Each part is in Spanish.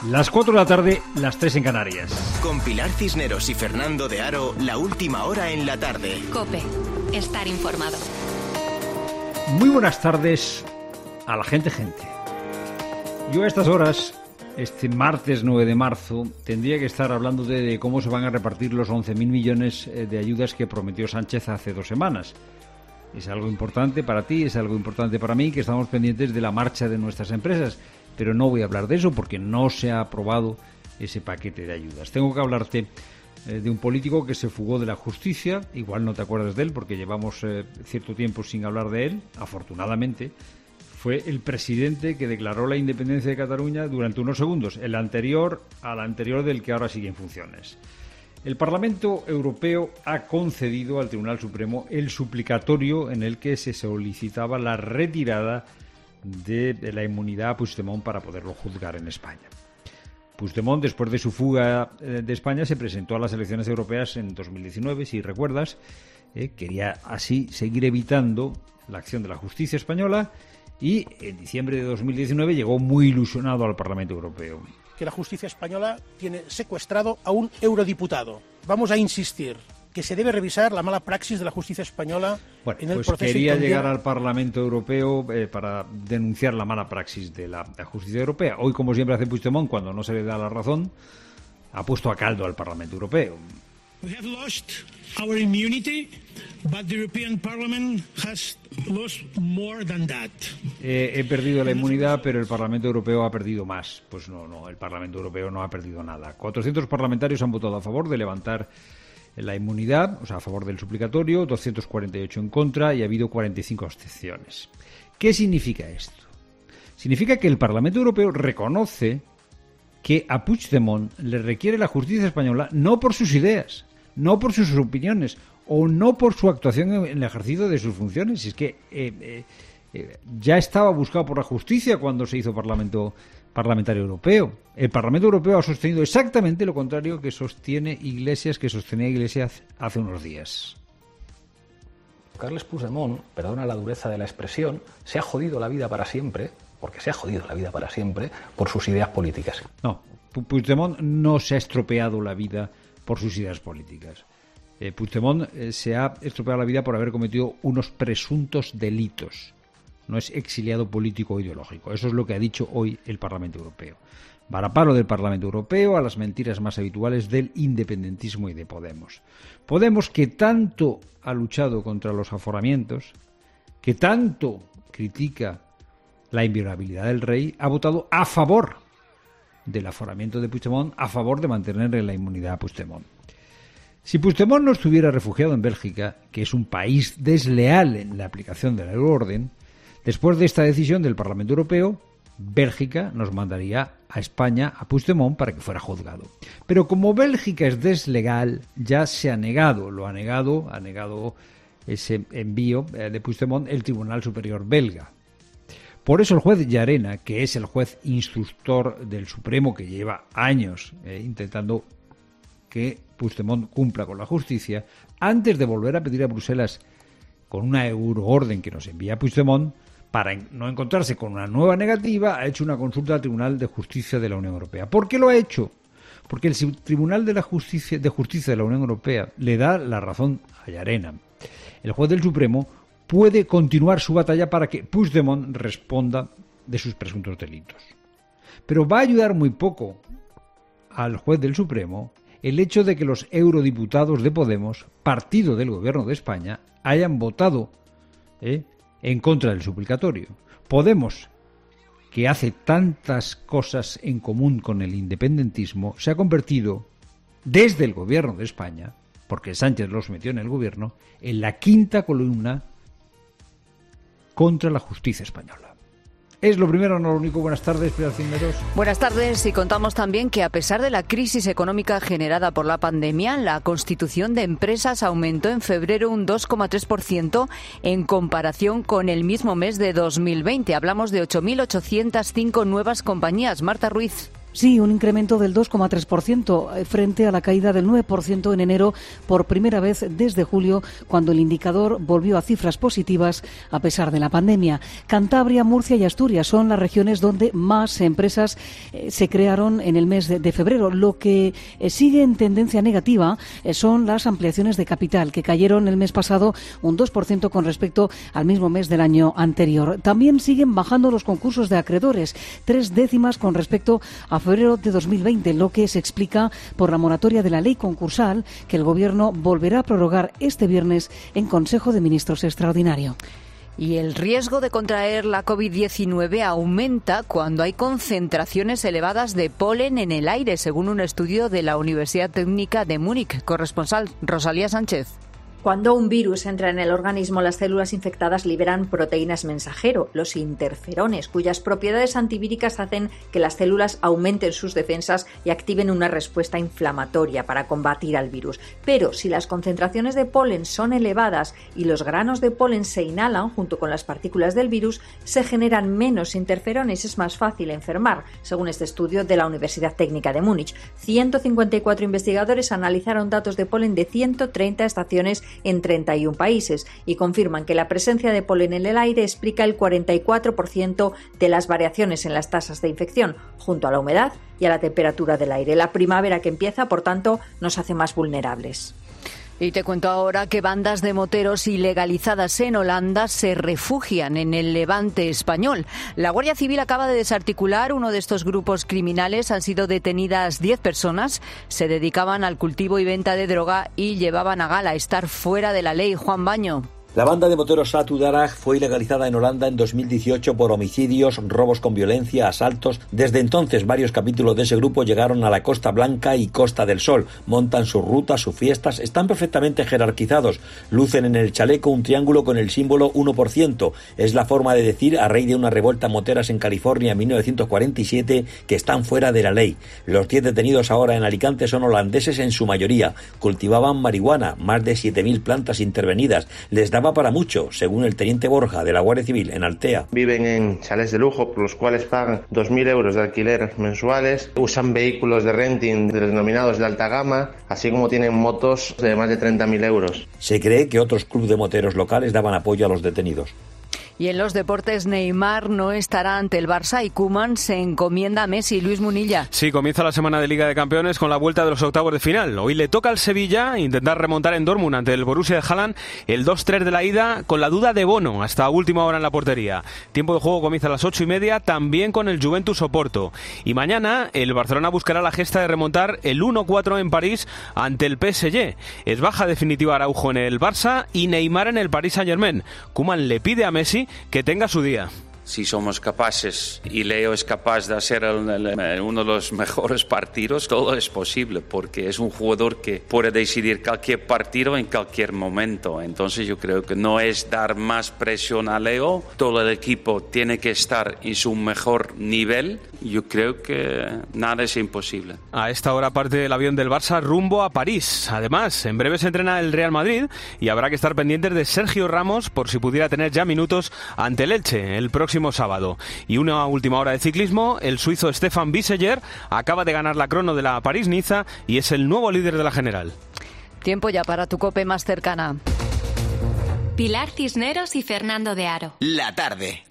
Las 4 de la tarde, las 3 en Canarias. Con Pilar Cisneros y Fernando de Aro, la última hora en la tarde. COPE. Estar informado. Muy buenas tardes a la gente. Yo a estas horas, este martes 9 de marzo, tendría que estar hablando de cómo se van a repartir los 11.000 millones de ayudas que prometió Sánchez hace 2 semanas. Es algo importante para ti, es algo importante para mí, que estamos pendientes de la marcha de nuestras empresas. Pero no voy a hablar de eso porque no se ha aprobado ese paquete de ayudas. Tengo que hablarte de un político que se fugó de la justicia. Igual no te acuerdas de él porque llevamos cierto tiempo sin hablar de él, afortunadamente. Fue el presidente que declaró la independencia de Cataluña durante unos segundos, el anterior al anterior del que ahora sigue en funciones. El Parlamento Europeo ha concedido al Tribunal Supremo el suplicatorio en el que se solicitaba la retirada de la inmunidad a Puigdemont para poderlo juzgar en España. Puigdemont, después de su fuga de España, se presentó a las elecciones europeas en 2019, si recuerdas. Quería así seguir evitando la acción de la justicia española y en diciembre de 2019 llegó muy ilusionado al Parlamento Europeo. Que la justicia española tiene secuestrado a un eurodiputado. Vamos a insistir que se debe revisar la mala praxis de la justicia española en el proceso. Quería llegar al Parlamento Europeo para denunciar la mala praxis de la justicia europea. Hoy, como siempre hace Puigdemont, cuando no se le da la razón, ha puesto a caldo al Parlamento Europeo. We have lost our immunity, but the European Parliament has lost more than that. He perdido la inmunidad, pero el Parlamento Europeo ha perdido más. Pues no, el Parlamento Europeo no ha perdido nada. 400 parlamentarios han votado a favor de levantar la inmunidad, o sea, a favor del suplicatorio, 248 en contra y ha habido 45 abstenciones. ¿Qué significa esto? Significa que el Parlamento Europeo reconoce que a Puigdemont le requiere la justicia española no por sus ideas, no por sus opiniones o no por su actuación en el ejercicio de sus funciones. Es que ya estaba buscado por la justicia cuando se hizo Parlamentario Europeo. El Parlamento Europeo ha sostenido exactamente lo contrario que sostenía Iglesias hace unos días. Carles Puigdemont, perdona la dureza de la expresión, se ha jodido la vida para siempre, porque se ha jodido la vida para siempre por sus ideas políticas. No, Puigdemont no se ha estropeado la vida por sus ideas políticas. Puigdemont se ha estropeado la vida por haber cometido unos presuntos delitos. No es exiliado político o ideológico. Eso es lo que ha dicho hoy el Parlamento Europeo. Varapalo del Parlamento Europeo a las mentiras más habituales del independentismo y de Podemos. Podemos, que tanto ha luchado contra los aforamientos, que tanto critica la inviolabilidad del rey, ha votado a favor del aforamiento de Puigdemont, a favor de mantener la inmunidad a Puigdemont. Si Puigdemont no estuviera refugiado en Bélgica, que es un país desleal en la aplicación de la euroorden, después de esta decisión del Parlamento Europeo, Bélgica nos mandaría a España, a Puigdemont, para que fuera juzgado. Pero como Bélgica es deslegal, ya se ha negado, ha negado ese envío de Puigdemont el Tribunal Superior belga. Por eso el juez Llarena, que es el juez instructor del Supremo, que lleva años intentando que Puigdemont cumpla con la justicia, antes de volver a pedir a Bruselas con una euroorden que nos envía a Puigdemont, para no encontrarse con una nueva negativa, ha hecho una consulta al Tribunal de Justicia de la Unión Europea. ¿Por qué lo ha hecho? Porque el Tribunal de Justicia de la Unión Europea le da la razón a Llarena. El juez del Supremo puede continuar su batalla para que Puigdemont responda de sus presuntos delitos. Pero va a ayudar muy poco al juez del Supremo el hecho de que los eurodiputados de Podemos, partido del Gobierno de España, hayan votado en contra del suplicatorio. Podemos, que hace tantas cosas en común con el independentismo, se ha convertido, desde el Gobierno de España, porque Sánchez los metió en el Gobierno, en la quinta columna contra la justicia española. Es lo primero, no lo único. Buenas tardes, Pilar Cisneros. Buenas tardes, y contamos también que a pesar de la crisis económica generada por la pandemia, la constitución de empresas aumentó en febrero un 2,3% en comparación con el mismo mes de 2020. Hablamos de 8.805 nuevas compañías. Marta Ruiz. Sí, un incremento del 2,3% frente a la caída del 9% en enero por primera vez desde julio, cuando el indicador volvió a cifras positivas a pesar de la pandemia. Cantabria, Murcia y Asturias son las regiones donde más empresas se crearon en el mes de febrero. Lo que sigue en tendencia negativa son las ampliaciones de capital, que cayeron el mes pasado un 2% con respecto al mismo mes del año anterior. También siguen bajando los concursos de acreedores, 3 décimas con respecto a febrero de 2020, lo que se explica por la moratoria de la ley concursal que el Gobierno volverá a prorrogar este viernes en Consejo de Ministros extraordinario. Y el riesgo de contraer la COVID-19 aumenta cuando hay concentraciones elevadas de polen en el aire, según un estudio de la Universidad Técnica de Múnich. Corresponsal Rosalía Sánchez. Cuando un virus entra en el organismo, las células infectadas liberan proteínas mensajero, los interferones, cuyas propiedades antivíricas hacen que las células aumenten sus defensas y activen una respuesta inflamatoria para combatir al virus. Pero si las concentraciones de polen son elevadas y los granos de polen se inhalan junto con las partículas del virus, se generan menos interferones y es más fácil enfermar, según este estudio de la Universidad Técnica de Múnich. 154 investigadores analizaron datos de polen de 130 estaciones en 31 países y confirman que la presencia de polen en el aire explica el 44% de las variaciones en las tasas de infección, junto a la humedad y a la temperatura del aire. La primavera que empieza, por tanto, nos hace más vulnerables. Y te cuento ahora que bandas de moteros ilegalizadas en Holanda se refugian en el Levante español. La Guardia Civil acaba de desarticular uno de estos grupos criminales. Han sido detenidas 10 personas. Se dedicaban al cultivo y venta de droga y llevaban a gala estar fuera de la ley. Juan Baño. La banda de moteros Satu Daraj fue ilegalizada en Holanda en 2018 por homicidios, robos con violencia, asaltos. Desde entonces, varios capítulos de ese grupo llegaron a la Costa Blanca y Costa del Sol. Montan sus rutas, sus fiestas, están perfectamente jerarquizados. Lucen en el chaleco un triángulo con el símbolo 1%. Es la forma de decir, a raíz de una revuelta moteras en California en 1947, que están fuera de la ley. Los 10 detenidos ahora en Alicante son holandeses en su mayoría. Cultivaban marihuana, más de 7.000 plantas intervenidas. Les daba para mucho, según el teniente Borja de la Guardia Civil en Altea. Viven en chalés de lujo por los cuales pagan 2.000 euros de alquiler mensuales, usan vehículos de renting denominados de alta gama, así como tienen motos de más de 30.000 euros. Se cree que otros clubes de moteros locales daban apoyo a los detenidos. Y en los deportes, Neymar no estará ante el Barça y Koeman se encomienda a Messi. Luis Munilla. Sí, comienza la semana de Liga de Campeones con la vuelta de los octavos de final. Hoy le toca al Sevilla intentar remontar en Dortmund ante el Borussia de Haaland el 2-3 de la ida, con la duda de Bono hasta última hora en la portería. Tiempo de juego comienza a las 8:30, también con el Juventus Oporto. Y mañana el Barcelona buscará la gesta de remontar el 1-4 en París ante el PSG. Es baja definitiva Araujo en el Barça y Neymar en el Paris Saint-Germain. Koeman le pide a Messi que tenga su día. Si somos capaces y Leo es capaz de hacer uno de los mejores partidos, todo es posible porque es un jugador que puede decidir cualquier partido en cualquier momento. Entonces yo creo que no es dar más presión a Leo, todo el equipo tiene que estar en su mejor nivel. Yo creo que nada es imposible. A esta hora parte el avión del Barça rumbo a París. Además, en breve se entrena el Real Madrid y habrá que estar pendientes de Sergio Ramos por si pudiera tener ya minutos ante el Elche el próximo sábado. Y una última hora de ciclismo, el suizo Stefan Biseger acaba de ganar la crono de la París-Niza y es el nuevo líder de la general. Tiempo ya para tu COPE más cercana. Pilar Cisneros y Fernando de Aro. La tarde.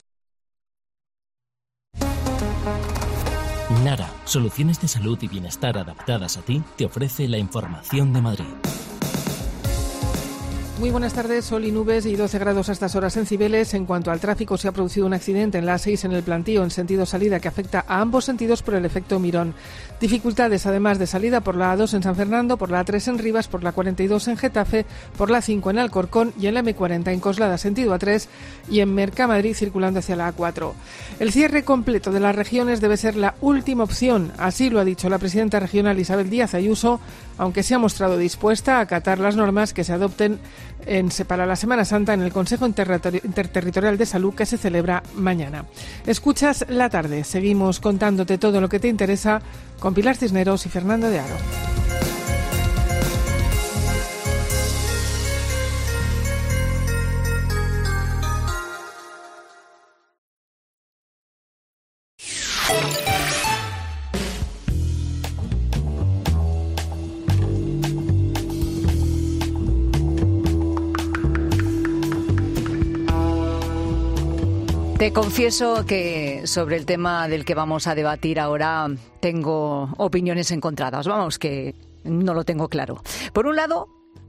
Nara, soluciones de salud y bienestar adaptadas a ti, te ofrece la información de Madrid. Muy buenas tardes, sol y nubes y 12 grados a estas horas en Cibeles. En cuanto al tráfico, se ha producido un accidente en la A6 en el Plantío en sentido salida que afecta a ambos sentidos por el efecto Mirón. Dificultades además de salida por la A2 en San Fernando, por la A3 en Rivas, por la 42 en Getafe, por la 5 en Alcorcón y en la M40 en Coslada sentido A3 y en Mercamadrid circulando hacia la A4. El cierre completo de las regiones debe ser la última opción, así lo ha dicho la presidenta regional Isabel Díaz Ayuso, aunque se ha mostrado dispuesta a acatar las normas que se adopten para la Semana Santa en el Consejo Interterritorial de Salud que se celebra mañana. Escuchas La Tarde. Seguimos contándote todo lo que te interesa con Pilar Cisneros y Fernando de Aro. Te confieso que sobre el tema del que vamos a debatir ahora tengo opiniones encontradas. Vamos, que no lo tengo claro. Por un lado,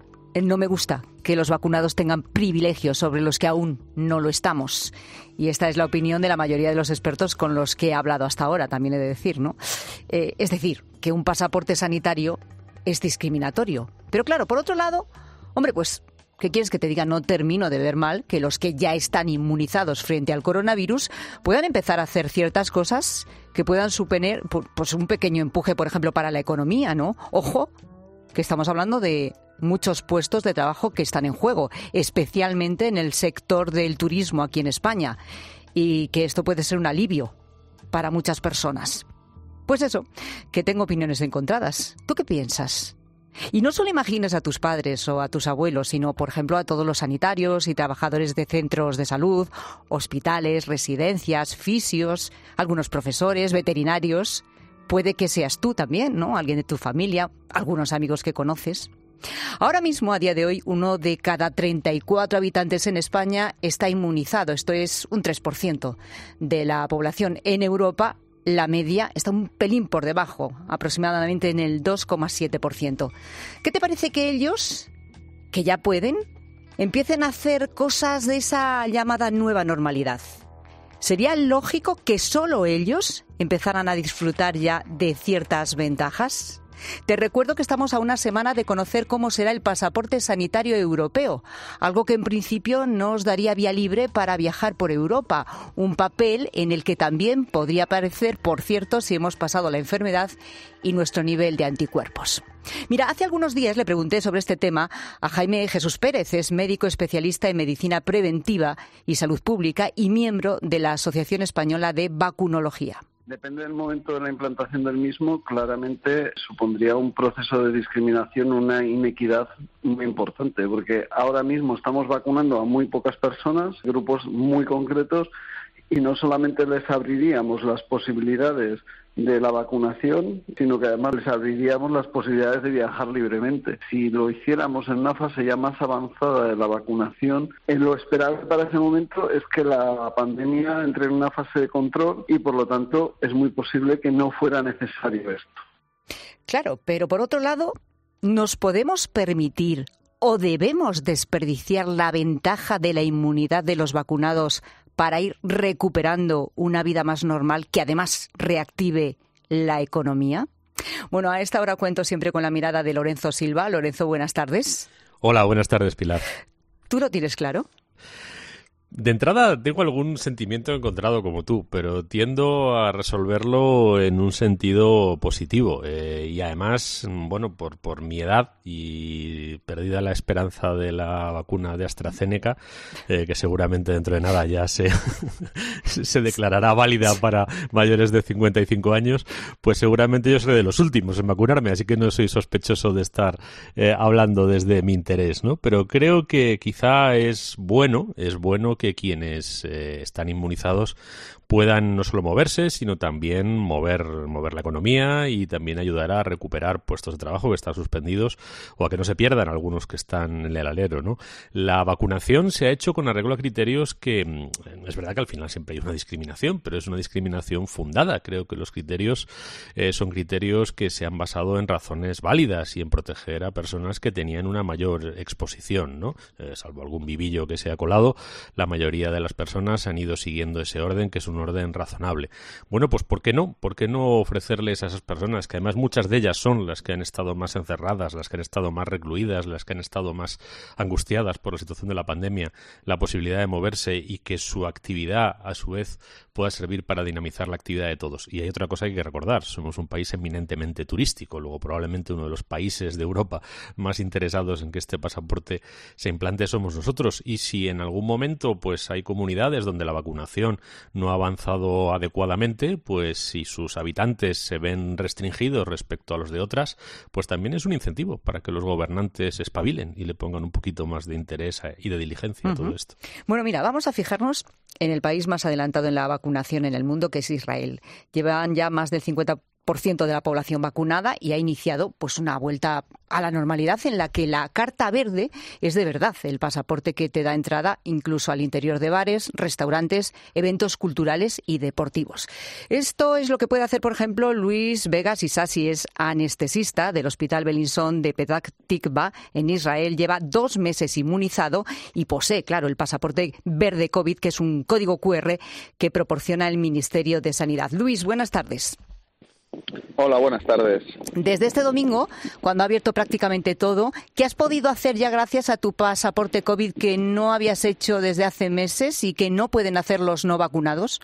no me gusta que los vacunados tengan privilegios sobre los que aún no lo estamos. Y esta es la opinión de la mayoría de los expertos con los que he hablado hasta ahora, también he de decir, ¿no? Es decir, que un pasaporte sanitario es discriminatorio. Pero claro, por otro lado, hombre, pues, ¿qué quieres que te diga? No termino de ver mal que los que ya están inmunizados frente al coronavirus puedan empezar a hacer ciertas cosas que puedan suponer pues un pequeño empuje, por ejemplo, para la economía, ¿no? Ojo, que estamos hablando de muchos puestos de trabajo que están en juego, especialmente en el sector del turismo aquí en España, y que esto puede ser un alivio para muchas personas. Pues eso, que tengo opiniones encontradas. ¿Tú qué piensas? Y no solo imagines a tus padres o a tus abuelos, sino, por ejemplo, a todos los sanitarios y trabajadores de centros de salud, hospitales, residencias, fisios, algunos profesores, veterinarios. Puede que seas tú también, ¿no? Alguien de tu familia, algunos amigos que conoces. Ahora mismo, a día de hoy, 1 de cada 34 habitantes en España está inmunizado. Esto es un 3% de la población. En Europa, la media está un pelín por debajo, aproximadamente en el 2,7%. ¿Qué te parece que ellos, que ya pueden, empiecen a hacer cosas de esa llamada nueva normalidad? ¿Sería lógico que solo ellos empezaran a disfrutar ya de ciertas ventajas? Te recuerdo que estamos a una semana de conocer cómo será el pasaporte sanitario europeo, algo que en principio nos daría vía libre para viajar por Europa, un papel en el que también podría aparecer, por cierto, si hemos pasado la enfermedad y nuestro nivel de anticuerpos. Mira, hace algunos días le pregunté sobre este tema a Jaime Jesús Pérez, es médico especialista en medicina preventiva y salud pública y miembro de la Asociación Española de Vacunología. Depende del momento de la implantación del mismo, claramente supondría un proceso de discriminación, una inequidad muy importante, porque ahora mismo estamos vacunando a muy pocas personas, grupos muy concretos, y no solamente les abriríamos las posibilidades de la vacunación, sino que además les abriríamos las posibilidades de viajar libremente. Si lo hiciéramos en una fase ya más avanzada de la vacunación, lo esperable para ese momento es que la pandemia entre en una fase de control y, por lo tanto, es muy posible que no fuera necesario esto. Claro, pero por otro lado, ¿nos podemos permitir o debemos desperdiciar la ventaja de la inmunidad de los vacunados para ir recuperando una vida más normal que además reactive la economía? Bueno, a esta hora cuento siempre con la mirada de Lorenzo Silva. Lorenzo, buenas tardes. Hola, buenas tardes, Pilar. ¿Tú lo tienes claro? De entrada tengo algún sentimiento encontrado como tú, pero tiendo a resolverlo en un sentido positivo. Y además, bueno, por mi edad y perdida la esperanza de la vacuna de AstraZeneca, que seguramente dentro de nada ya se declarará válida para mayores de 55 años, pues seguramente yo seré de los últimos en vacunarme, así que no soy sospechoso de estar hablando desde mi interés, ¿no? Pero creo que quizá es bueno que quienes están inmunizados puedan no solo moverse, sino también mover la economía y también ayudar a recuperar puestos de trabajo que están suspendidos o a que no se pierdan algunos que están en el alero, ¿no? La vacunación se ha hecho con arreglo a criterios que es verdad que al final siempre hay una discriminación, pero es una discriminación fundada. Creo que los criterios son criterios que se han basado en razones válidas y en proteger a personas que tenían una mayor exposición, ¿no? Salvo algún vivillo que se ha colado, la mayoría de las personas han ido siguiendo ese orden, que es un orden razonable. Bueno, pues ¿por qué no? ¿Por qué no ofrecerles a esas personas, que además muchas de ellas son las que han estado más encerradas, las que han estado más recluidas, las que han estado más angustiadas por la situación de la pandemia, la posibilidad de moverse y que su actividad, a su vez, pueda servir para dinamizar la actividad de todos? Y hay otra cosa que hay que recordar. Somos un país eminentemente turístico, luego probablemente uno de los países de Europa más interesados en que este pasaporte se implante somos nosotros. Y si en algún momento pues hay comunidades donde la vacunación no ha avanzado adecuadamente, pues si sus habitantes se ven restringidos respecto a los de otras, pues también es un incentivo para que los gobernantes espabilen y le pongan un poquito más de interés y de diligencia a todo esto. Bueno, mira, vamos a fijarnos en el país más adelantado en la vacunación en el mundo, que es Israel. Llevan ya más del 50% de la población vacunada y ha iniciado pues una vuelta a la normalidad en la que la carta verde es de verdad el pasaporte que te da entrada incluso al interior de bares, restaurantes, eventos culturales y deportivos. Esto es lo que puede hacer, por ejemplo, Luis Vegas Isasi, es anestesista del Hospital Belinson de Petah Tikva en Israel. Lleva 2 meses inmunizado y posee, claro, el pasaporte verde COVID, que es un código QR que proporciona el Ministerio de Sanidad. Luis, buenas tardes. Hola, buenas tardes. Desde este domingo, cuando ha abierto prácticamente todo, ¿qué has podido hacer ya gracias a tu pasaporte COVID que no habías hecho desde hace meses y que no pueden hacer los no vacunados?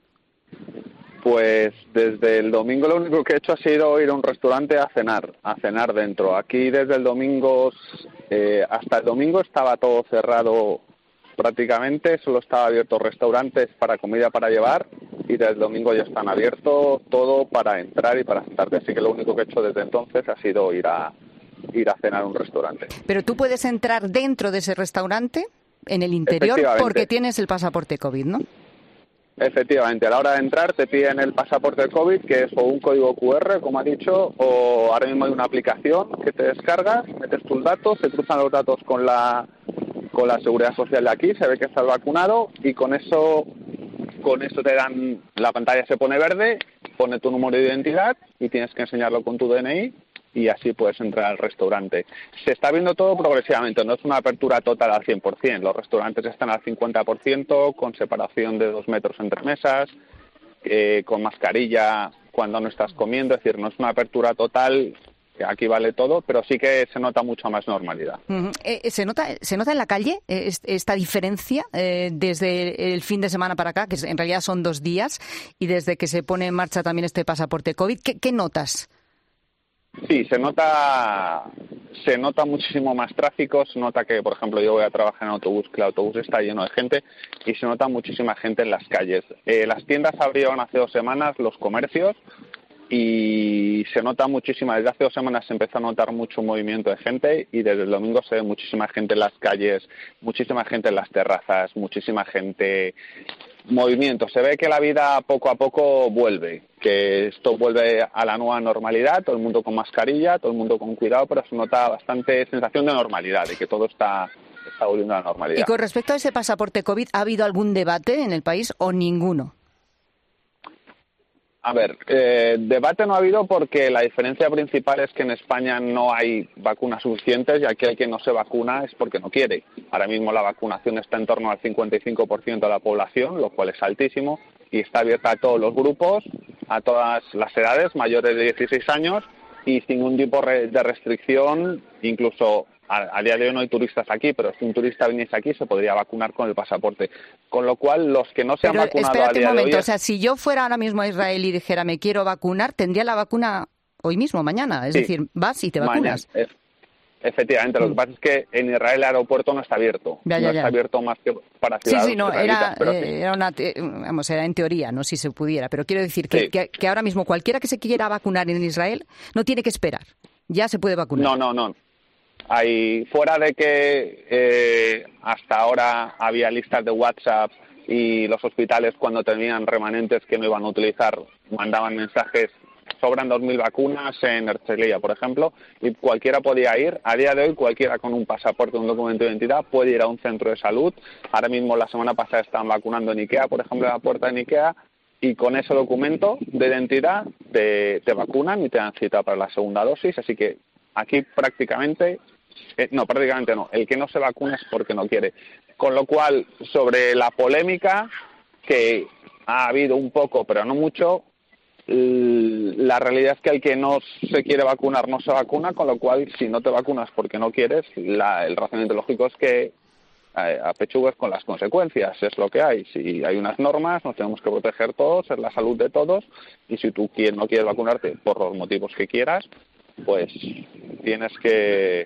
Pues desde el domingo lo único que he hecho ha sido ir a un restaurante a cenar dentro. Aquí desde el domingo, hasta el domingo estaba todo cerrado prácticamente, solo estaba abiertos restaurantes para comida para llevar y desde el domingo ya están abiertos todo para entrar y para sentarte. Así que lo único que he hecho desde entonces ha sido ir a cenar a un restaurante. Pero tú puedes entrar dentro de ese restaurante, en el interior, porque tienes el pasaporte COVID, ¿no? Efectivamente, a la hora de entrar te piden el pasaporte COVID, que es o un código QR, como ha dicho, o ahora mismo hay una aplicación que te descargas, metes tus datos, se cruzan los datos con la seguridad social de aquí, se ve que estás vacunado y con eso te dan, la pantalla se pone verde, pone tu número de identidad y tienes que enseñarlo con tu DNI y así puedes entrar al restaurante. Se está viendo todo progresivamente, no es una apertura total al 100%. Los restaurantes están al 50%, con separación de 2 metros entre mesas, con mascarilla cuando no estás comiendo, es decir, no es una apertura total. Aquí vale todo, pero sí que se nota mucha más normalidad. ¿Se nota en la calle esta diferencia desde el fin de semana para acá, que en realidad son 2 días, y desde que se pone en marcha también este pasaporte COVID? ¿Qué notas? Sí, se nota muchísimo más tráfico, se nota que, por ejemplo, yo voy a trabajar en autobús, que el autobús está lleno de gente y se nota muchísima gente en las calles. Las tiendas abrieron hace 2 semanas, los comercios, y se nota muchísima, desde hace 2 semanas se empezó a notar mucho movimiento de gente y desde el domingo se ve muchísima gente en las calles, muchísima gente en las terrazas, muchísima gente, movimiento. Se ve que la vida poco a poco vuelve, que esto vuelve a la nueva normalidad, todo el mundo con mascarilla, todo el mundo con cuidado, pero se nota bastante sensación de normalidad, de que todo está volviendo a la normalidad. Y con respecto a ese pasaporte COVID, ¿ha habido algún debate en el país o ninguno? A ver, debate no ha habido porque la diferencia principal es que en España no hay vacunas suficientes y aquí el que no se vacuna es porque no quiere. Ahora mismo la vacunación está en torno al 55% de la población, lo cual es altísimo, y está abierta a todos los grupos, a todas las edades, mayores de 16 años y sin ningún tipo de restricción, incluso a día de hoy no hay turistas aquí, pero si un turista viniese aquí se podría vacunar con el pasaporte. Con lo cual, los que no se han vacunado a día de hoy... O sea, si yo fuera ahora mismo a Israel y dijera me quiero vacunar, tendría la vacuna hoy mismo, mañana. Es decir, vas y te vacunas. Efectivamente, lo que pasa es que en Israel el aeropuerto no está abierto. No está abierto más que para ciudadanos era en teoría, no si se pudiera. Pero quiero decir que ahora mismo cualquiera que se quiera vacunar en Israel no tiene que esperar. Ya se puede vacunar. No. Fuera de que hasta ahora había listas de WhatsApp y los hospitales cuando tenían remanentes que no iban a utilizar mandaban mensajes, sobran 2.000 vacunas en Herzliya, por ejemplo, y cualquiera podía ir. A día de hoy cualquiera con un pasaporte o un documento de identidad puede ir a un centro de salud. Ahora mismo la semana pasada estaban vacunando en Ikea, por ejemplo, en la puerta de Ikea, y con ese documento de identidad te vacunan y te dan cita para la segunda dosis, así que aquí prácticamente no, el que no se vacuna es porque no quiere. Con lo cual, sobre la polémica, que ha habido un poco, pero no mucho, la realidad es que el que no se quiere vacunar no se vacuna, con lo cual, si no te vacunas porque no quieres, el razonamiento lógico es que apechugues con las consecuencias, es lo que hay. Si hay unas normas, nos tenemos que proteger todos, es la salud de todos, y si tú no quieres vacunarte por los motivos que quieras, pues tienes que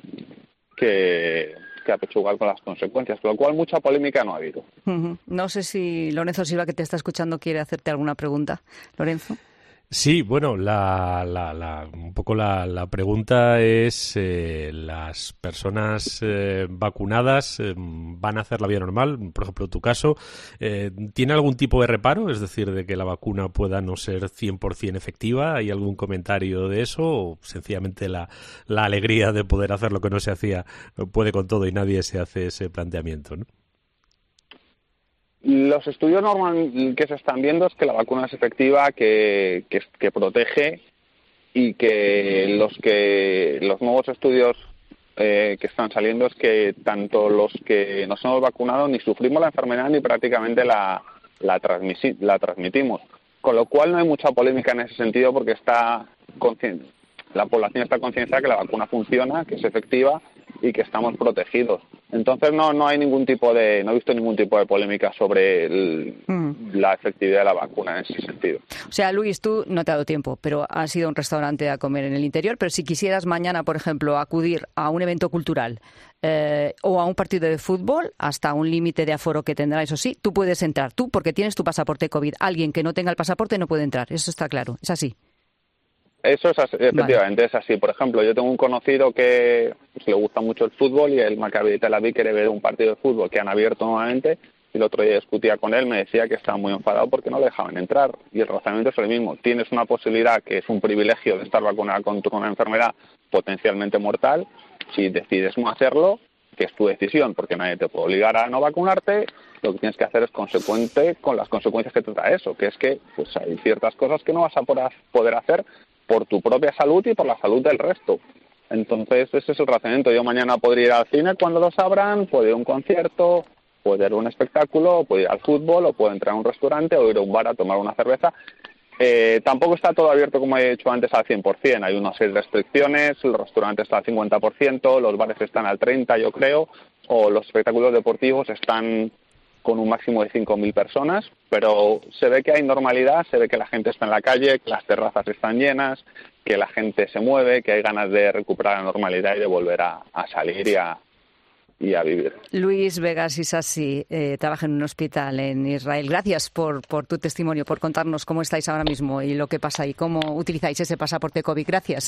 apechugar con las consecuencias, con lo cual mucha polémica no ha habido. No sé si Lorenzo Silva, que te está escuchando, quiere hacerte alguna pregunta. Lorenzo. Sí, bueno, un poco la pregunta es, ¿las personas vacunadas van a hacer la vida normal? Por ejemplo, tu caso, ¿tiene algún tipo de reparo? Es decir, de que la vacuna pueda no ser 100% efectiva. ¿Hay algún comentario de eso? ¿O sencillamente la alegría de poder hacer lo que no se hacía puede con todo y nadie se hace ese planteamiento, ¿no? Los estudios normales que se están viendo es que la vacuna es efectiva, que protege, y que los nuevos estudios que están saliendo es que tanto los que nos hemos vacunado ni sufrimos la enfermedad ni prácticamente la transmitimos. Con lo cual no hay mucha polémica en ese sentido, porque la población está concienciada que la vacuna funciona, que es efectiva y que estamos protegidos. Entonces no he visto ningún tipo de polémica sobre la efectividad de la vacuna en ese sentido. O sea, Luis, tú no te ha dado tiempo, pero has ido a un restaurante a comer en el interior, pero si quisieras mañana, por ejemplo, acudir a un evento cultural o a un partido de fútbol, hasta un límite de aforo que tendrá, eso sí, tú puedes entrar. Tú, porque tienes tu pasaporte COVID. Alguien que no tenga el pasaporte no puede entrar. Eso está claro. ¿Es así? Eso es así, efectivamente, es así. Por ejemplo, yo tengo un conocido que le gusta mucho el fútbol y el Maccabi de Tel Aviv quiere ver un partido de fútbol que han abierto nuevamente, y el otro día discutía con él, me decía que estaba muy enfadado porque no le dejaban entrar, y el razonamiento es el mismo. Tienes una posibilidad, que es un privilegio, de estar vacunado contra una enfermedad potencialmente mortal. Si decides no hacerlo, que es tu decisión, porque nadie te puede obligar a no vacunarte, lo que tienes que hacer es consecuente con las consecuencias que te trae eso, que es que pues hay ciertas cosas que no vas a poder hacer por tu propia salud y por la salud del resto. Entonces, ese es el razonamiento. Yo mañana podría ir al cine cuando los abran, puedo ir a un concierto, puedo ir a un espectáculo, puedo ir al fútbol, o puedo entrar a un restaurante o ir a un bar a tomar una cerveza. Tampoco está todo abierto, como he dicho antes, al 100%. Hay unas 6 restricciones, el restaurante está al 50%, los bares están al 30%, yo creo, o los espectáculos deportivos están con un máximo de 5.000 personas, pero se ve que hay normalidad, se ve que la gente está en la calle, que las terrazas están llenas, que la gente se mueve, que hay ganas de recuperar la normalidad y de volver a salir y a vivir. Luis Vegas Isasi trabaja en un hospital en Israel. Gracias por tu testimonio, por contarnos cómo estáis ahora mismo y lo que pasa y cómo utilizáis ese pasaporte COVID. Gracias,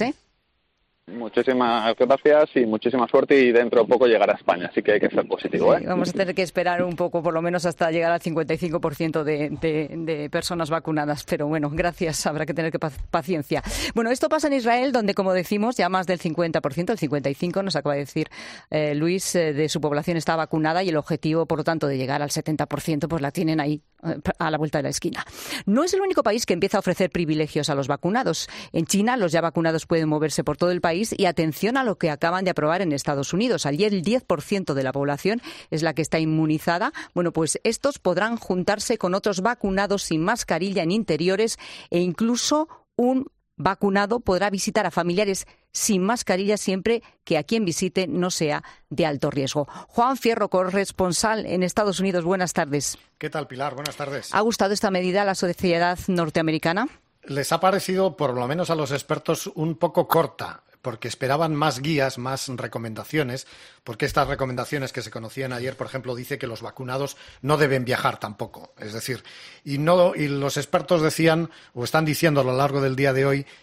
Muchísimas gracias y muchísima suerte, y dentro de poco llegar a España, así que hay que ser positivo. Sí, vamos a tener que esperar un poco, por lo menos hasta llegar al 55% de personas vacunadas, pero bueno, gracias, habrá que tener paciencia. Bueno, esto pasa en Israel, donde, como decimos, ya más del 50%, el 55%, nos acaba de decir Luis, de su población está vacunada, y el objetivo, por lo tanto, de llegar al 70%, pues la tienen ahí a la vuelta de la esquina. No es el único país que empieza a ofrecer privilegios a los vacunados. En China, los ya vacunados pueden moverse por todo el país, y atención a lo que acaban de aprobar en Estados Unidos. Allí el 10% de la población es la que está inmunizada. Bueno, pues estos podrán juntarse con otros vacunados sin mascarilla en interiores, e incluso un vacunado podrá visitar a familiares sin mascarilla siempre que a quien visite no sea de alto riesgo. Juan Fierro, corresponsal en Estados Unidos, buenas tardes. ¿Qué tal, Pilar? Buenas tardes. ¿Ha gustado esta medida a la sociedad norteamericana? Les ha parecido, por lo menos a los expertos, un poco corta, porque esperaban más guías, más recomendaciones, porque estas recomendaciones que se conocían ayer, por ejemplo, dice que los vacunados no deben viajar tampoco. Es decir, y los expertos decían, o están diciendo a lo largo del día de hoy,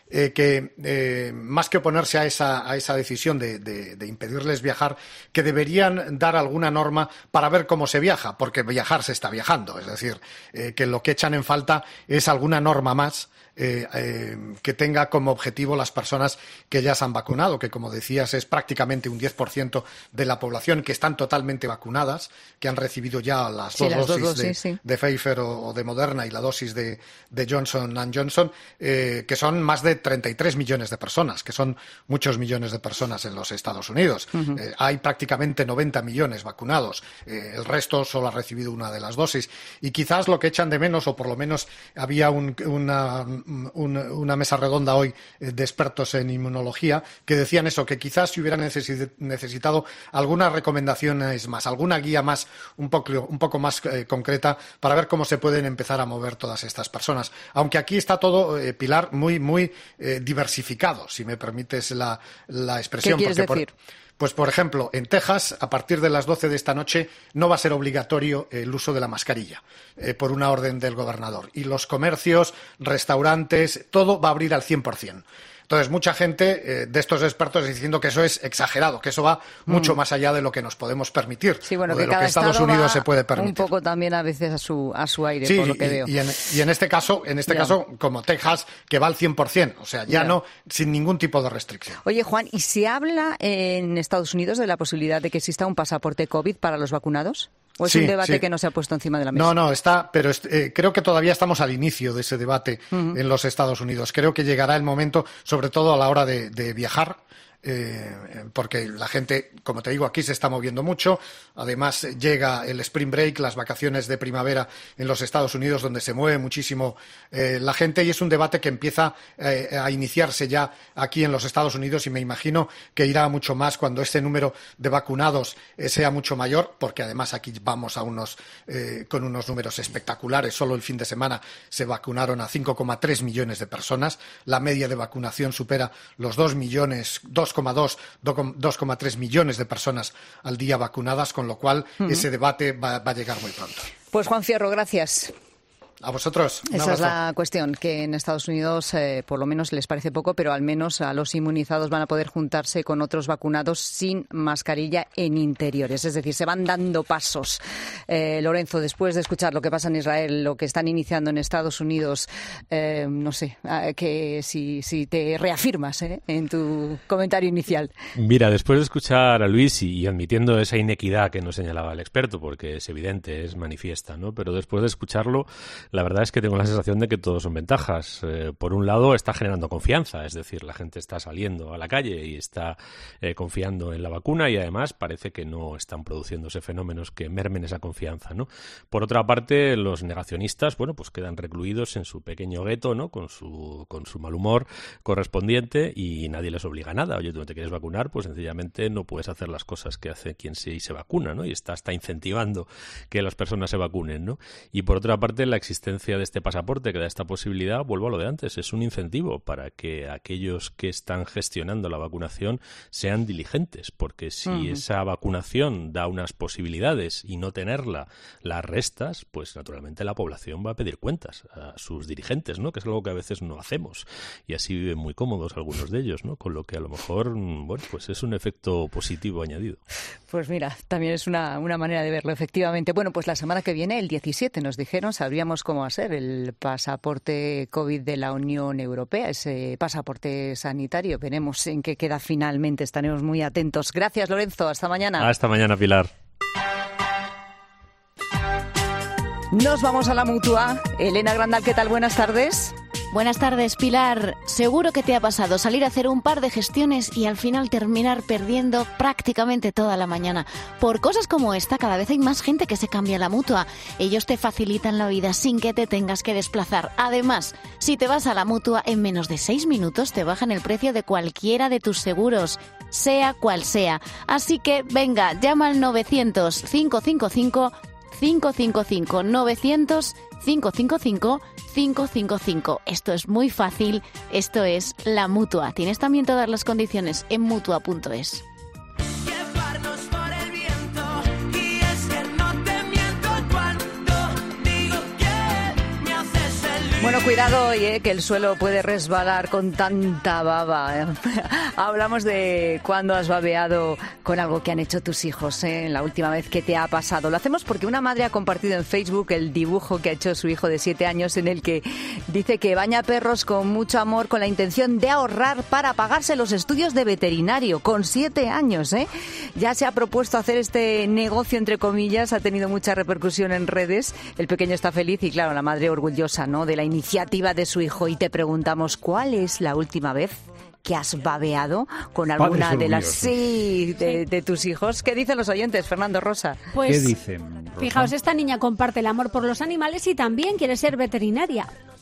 que más que oponerse a esa decisión de impedirles viajar, que deberían dar alguna norma para ver cómo se viaja, porque viajar se está viajando. Es decir, que lo que echan en falta es alguna norma más que tenga como objetivo las personas que ya se han vacunado, que, como decías, es prácticamente un 10% de la población que están totalmente vacunadas, que han recibido ya las dos dosis de Pfizer o de Moderna, y la dosis de Johnson & Johnson, que son más de 33 millones de personas, que son muchos millones de personas en los Estados Unidos. Uh-huh. Hay prácticamente 90 millones vacunados, el resto solo ha recibido una de las dosis, y quizás lo que echan de menos, o por lo menos había una mesa redonda hoy de expertos en inmunología día que decían eso, que quizás se hubieran necesitado algunas recomendaciones más, alguna guía más, un poco más concreta para ver cómo se pueden empezar a mover todas estas personas. Aunque aquí está todo, Pilar, muy diversificado, si me permites la expresión. ¿Qué quieres decir? Pues, por ejemplo, en Texas, a partir de las 12 de esta noche, no va a ser obligatorio el uso de la mascarilla, por una orden del gobernador. Y los comercios, restaurantes, todo va a abrir al 100%. Entonces, mucha gente de estos expertos diciendo que eso es exagerado, que eso va mucho más allá de lo que nos podemos permitir, sí, bueno, o de que lo que Estados Unidos se puede permitir. Un poco también a veces a su aire, sí, por lo que veo. Y en este caso, como Texas, que va al 100%, o sea, ya no, sin ningún tipo de restricción. Oye, Juan, ¿y se habla en Estados Unidos de la posibilidad de que exista un pasaporte COVID para los vacunados? ¿O es un debate que no se ha puesto encima de la mesa? No, está, pero creo que todavía estamos al inicio de ese debate en los Estados Unidos. Creo que llegará el momento, sobre todo a la hora de viajar, porque la gente, como te digo, aquí se está moviendo mucho. Además, llega el Spring Break, las vacaciones de primavera en los Estados Unidos, donde se mueve muchísimo la gente, y es un debate que empieza a iniciarse ya aquí en los Estados Unidos, y me imagino que irá mucho más cuando este número de vacunados sea mucho mayor, porque además aquí vamos con unos números espectaculares. Solo el fin de semana se vacunaron a 5,3 millones de personas. La media de vacunación supera los 2,3 millones de personas al día vacunadas, con lo cual ese debate va a llegar muy pronto. Pues Juan Fierro, gracias. A vosotros. Esa es la cuestión, que en Estados Unidos por lo menos les parece poco, pero al menos a los inmunizados van a poder juntarse con otros vacunados sin mascarilla en interiores. Es decir, se van dando pasos. Lorenzo, después de escuchar lo que pasa en Israel, lo que están iniciando en Estados Unidos, no sé, que si te reafirmas en tu comentario inicial. Mira, después de escuchar a Luis y admitiendo esa inequidad que nos señalaba el experto, porque es evidente, es manifiesta, ¿no? Pero después de escucharlo, la verdad es que tengo la sensación de que todos son ventajas. Por un lado, está generando confianza, es decir, la gente está saliendo a la calle y está confiando en la vacuna, y además parece que no están produciéndose fenómenos que mermen esa confianza, ¿no? Por otra parte, los negacionistas, bueno, pues quedan recluidos en su pequeño gueto, ¿no? Con su mal humor correspondiente, y nadie les obliga a nada. Oye, tú no te quieres vacunar, pues sencillamente no puedes hacer las cosas que hace quien se vacuna, ¿no? Y está incentivando que las personas se vacunen, ¿no? Y por otra parte, la existencia de este pasaporte que da esta posibilidad, vuelvo a lo de antes, es un incentivo para que aquellos que están gestionando la vacunación sean diligentes, porque si esa vacunación da unas posibilidades y no tenerla las restas, pues naturalmente la población va a pedir cuentas a sus dirigentes, ¿no? Que es algo que a veces no hacemos, y así viven muy cómodos algunos de ellos, ¿no? Con lo que a lo mejor, bueno, pues es un efecto positivo añadido. Pues mira, también es una manera de verlo, efectivamente. Bueno, pues la semana que viene, el 17, nos dijeron, sabríamos cómo va a ser el pasaporte COVID de la Unión Europea, ese pasaporte sanitario. Veremos en qué queda finalmente, estaremos muy atentos. Gracias, Lorenzo, hasta mañana. Hasta mañana, Pilar. Nos vamos a la Mutua. Elena Grandal, ¿qué tal? Buenas tardes. Buenas tardes, Pilar. Seguro que te ha pasado salir a hacer un par de gestiones y al final terminar perdiendo prácticamente toda la mañana. Por cosas como esta, cada vez hay más gente que se cambia a la Mutua. Ellos te facilitan la vida sin que te tengas que desplazar. Además, si te vas a la Mutua, en menos de 6 minutos te bajan el precio de cualquiera de tus seguros, sea cual sea. Así que, venga, llama al 900-555-555. 900-555-555. Esto es muy fácil, esto es la Mutua. Tienes también todas las condiciones en Mutua.es. Bueno, cuidado hoy, que el suelo puede resbalar con tanta baba. Hablamos de cuándo has babeado con algo que han hecho tus hijos, la última vez que te ha pasado. Lo hacemos porque una madre ha compartido en Facebook el dibujo que ha hecho su hijo de 7 años, en el que dice que baña perros con mucho amor, con la intención de ahorrar para pagarse los estudios de veterinario. Con 7 años, ya se ha propuesto hacer este negocio, entre comillas. Ha tenido mucha repercusión en redes. El pequeño está feliz y, claro, la madre orgullosa, ¿no?, de la iniciativa de su hijo. Y te preguntamos, ¿cuál es la última vez que has babeado con alguna de las de tus hijos? ¿Qué dicen los oyentes, Fernando Rosa? Pues, ¿qué dicen, Rosa? Fijaos, esta niña comparte el amor por los animales y también quiere ser veterinaria.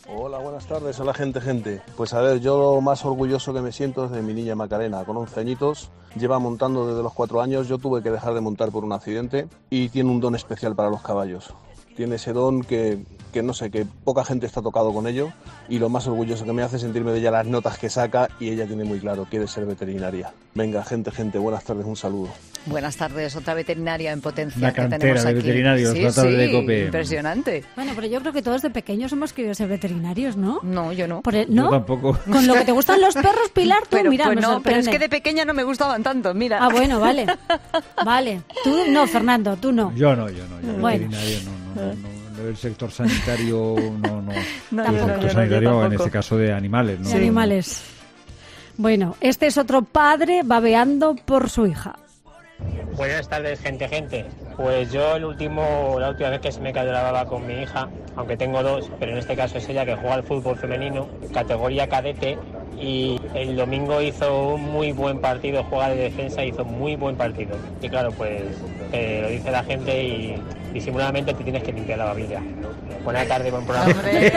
Hola, buenas tardes. Hola, gente. Pues a ver, yo lo más orgulloso que me siento es de mi niña Macarena, con 11 añitos. Lleva montando desde los 4 años. Yo tuve que dejar de montar por un accidente y tiene un don especial para los caballos. Tiene ese don que no sé, que poca gente está tocado con ello, y lo más orgulloso que me hace sentirme de ella las notas que saca, y ella tiene muy claro, quiere ser veterinaria. Venga, gente, buenas tardes, un saludo. Buenas tardes, otra veterinaria en potencia. Una que cantera tenemos de aquí. veterinarios, la tarde de COPE. Impresionante. Bueno, pero yo creo que todos de pequeños hemos querido ser veterinarios, ¿no? No, yo no. ¿No? Yo tampoco. Con lo que te gustan los perros, Pilar, tú, pero, mira, pues me no, pero sorprende. es que de pequeña no me gustaban tanto, mira. Ah, bueno, vale. Vale. Tú no, Fernando, tú no. Yo no. Yo Bueno. veterinario no. El sector sanitario no. Tampoco. El sector sanitario, en este caso, de animales, ¿no? De animales. Bueno, este es otro padre babeando por su hija. Buenas tardes, gente. Pues yo la última vez que se me cayó la baba con mi hija, aunque tengo 2, pero en este caso es ella, que juega al fútbol femenino, categoría cadete, y el domingo hizo un muy buen partido, juega de defensa, hizo muy buen partido. Y claro, pues lo dice la gente y disimuladamente te tienes que limpiar la babilla. Buenas tardes, buen programa.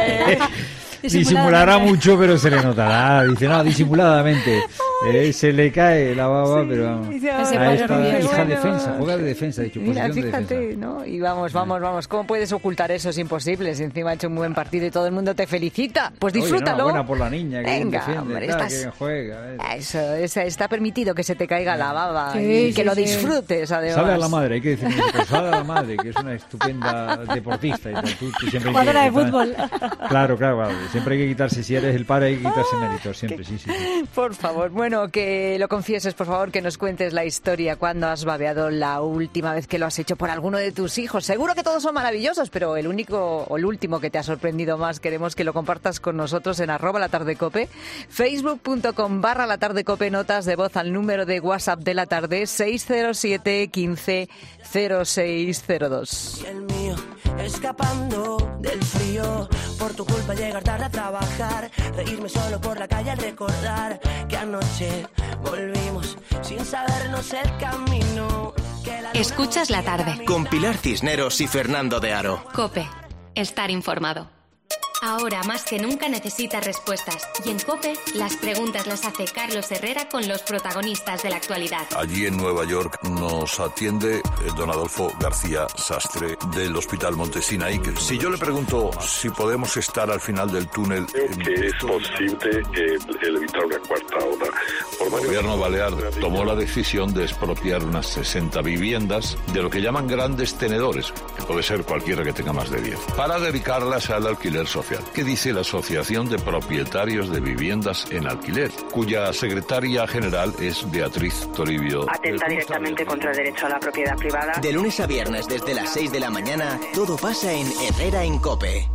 Disimulará mucho, pero se le notará. Dice, no, disimuladamente. Se le cae la baba, pero vamos. A esta hija defensa, juega de defensa, de hecho. Mira, fíjate, de ¿no? Y vamos. ¿Cómo puedes ocultar eso? Es imposible. Si encima ha hecho un buen partido y todo el mundo te felicita, pues disfrútalo. Oye, no, buena por la niña, que venga, defiende, hombre, que juega. Eso, está permitido que se te caiga la baba Sí, y que lo disfrutes, además. Sale a la madre, hay que decir, sale a la madre, que es una estupenda deportista. Y tal. Tú siempre Jugadora de fútbol. Claro. Siempre hay que quitarse, si eres el padre, hay que quitarse méritos, siempre, sí. Por favor, bueno, que lo confieses, por favor, que nos cuentes la historia, cuando has babeado la última vez que lo has hecho por alguno de tus hijos. Seguro que todos son maravillosos, pero el único o el último que te ha sorprendido más, queremos que lo compartas con nosotros en @latardecope, facebook.com/latardecope, notas de voz al número de WhatsApp de la tarde 607 15 0602. Y el mío, escapando del frío, por tu culpa llegar tarde a trabajar, reírme solo por la calle al recordar que anoche volvimos sin sabernos el camino. Escuchas la tarde. Con Pilar Cisneros y Fernando de Aro. COPE. Estar informado. Ahora más que nunca necesitas respuestas. Y en COPE, las preguntas las hace Carlos Herrera con los protagonistas de la actualidad. Allí en Nueva York nos atiende don Adolfo García Sastre del Hospital Montesinaí. Si yo le pregunto si podemos estar al final del túnel... Creo que es posible evitar una cuarta ola. El gobierno balear tomó la decisión de expropiar unas 60 viviendas de lo que llaman grandes tenedores, que puede ser cualquiera que tenga más de 10, para dedicarlas al alquiler social. ¿Qué dice la Asociación de Propietarios de Viviendas en Alquiler, cuya secretaria general es Beatriz Toribio? Atenta directamente contra el derecho a la propiedad privada. De lunes a viernes desde las 6 de la mañana, todo pasa en Herrera en COPE.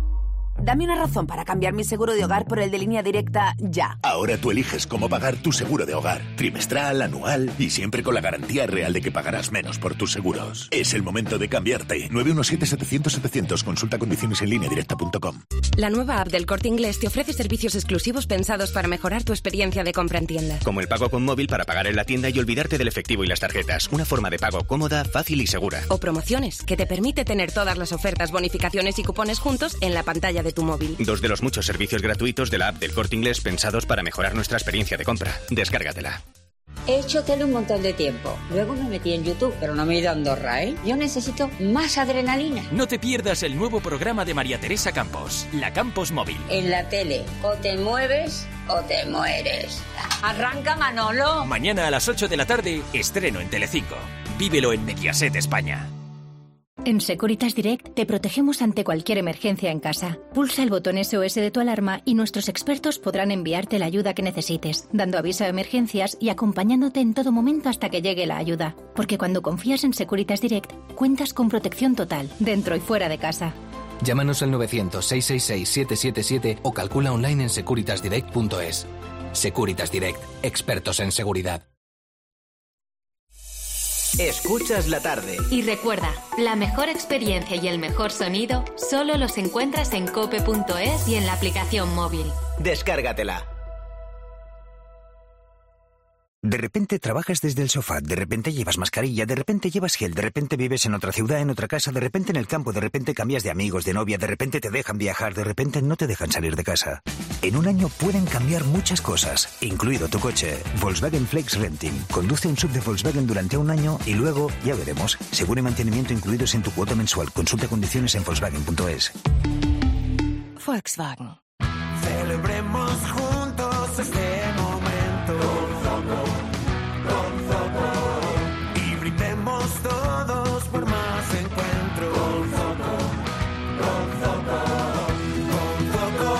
Dame una razón para cambiar mi seguro de hogar por el de Línea Directa ya. Ahora tú eliges cómo pagar tu seguro de hogar. Trimestral, anual y siempre con la garantía real de que pagarás menos por tus seguros. Es el momento de cambiarte. 917-700-700. Consulta condiciones en lineadirecta.com. La nueva app del Corte Inglés te ofrece servicios exclusivos pensados para mejorar tu experiencia de compra en tienda. Como el pago con móvil para pagar en la tienda y olvidarte del efectivo y las tarjetas. Una forma de pago cómoda, fácil y segura. O promociones, que te permite tener todas las ofertas, bonificaciones y cupones juntos en la pantalla de tu móvil. 2 de los muchos servicios gratuitos de la app del Corte Inglés pensados para mejorar nuestra experiencia de compra. Descárgatela. He hecho tele un montón de tiempo. Luego me metí en YouTube, pero no me he ido a Andorra, ¿eh? Yo necesito más adrenalina. No te pierdas el nuevo programa de María Teresa Campos, La Campos Móvil. En la tele, o te mueves o te mueres. ¡Arranca, Manolo! Mañana a las 8 de la tarde, estreno en Telecinco. Vívelo en Mediaset España. En Securitas Direct te protegemos ante cualquier emergencia en casa. Pulsa el botón SOS de tu alarma y nuestros expertos podrán enviarte la ayuda que necesites, dando aviso a emergencias y acompañándote en todo momento hasta que llegue la ayuda. Porque cuando confías en Securitas Direct, cuentas con protección total, dentro y fuera de casa. Llámanos al 900-666-777 o calcula online en securitasdirect.es. Securitas Direct, expertos en seguridad. Escuchas la tarde. Y recuerda, la mejor experiencia y el mejor sonido solo los encuentras en cope.es y en la aplicación móvil. Descárgatela. De repente trabajas desde el sofá, de repente llevas mascarilla, de repente llevas gel, de repente vives en otra ciudad, en otra casa, de repente en el campo, de repente cambias de amigos, de novia, de repente te dejan viajar, de repente no te dejan salir de casa. En un año pueden cambiar muchas cosas, incluido tu coche. Volkswagen Flex Renting. Conduce un SUV de Volkswagen durante un año y luego, ya veremos, seguro y mantenimiento incluidos en tu cuota mensual. Consulta condiciones en Volkswagen.es. Volkswagen. Celebremos juntos este momento. Con Zoco. Y brindemos todos por más encuentros. Con Zoco. Con Zoco. Con Zoco.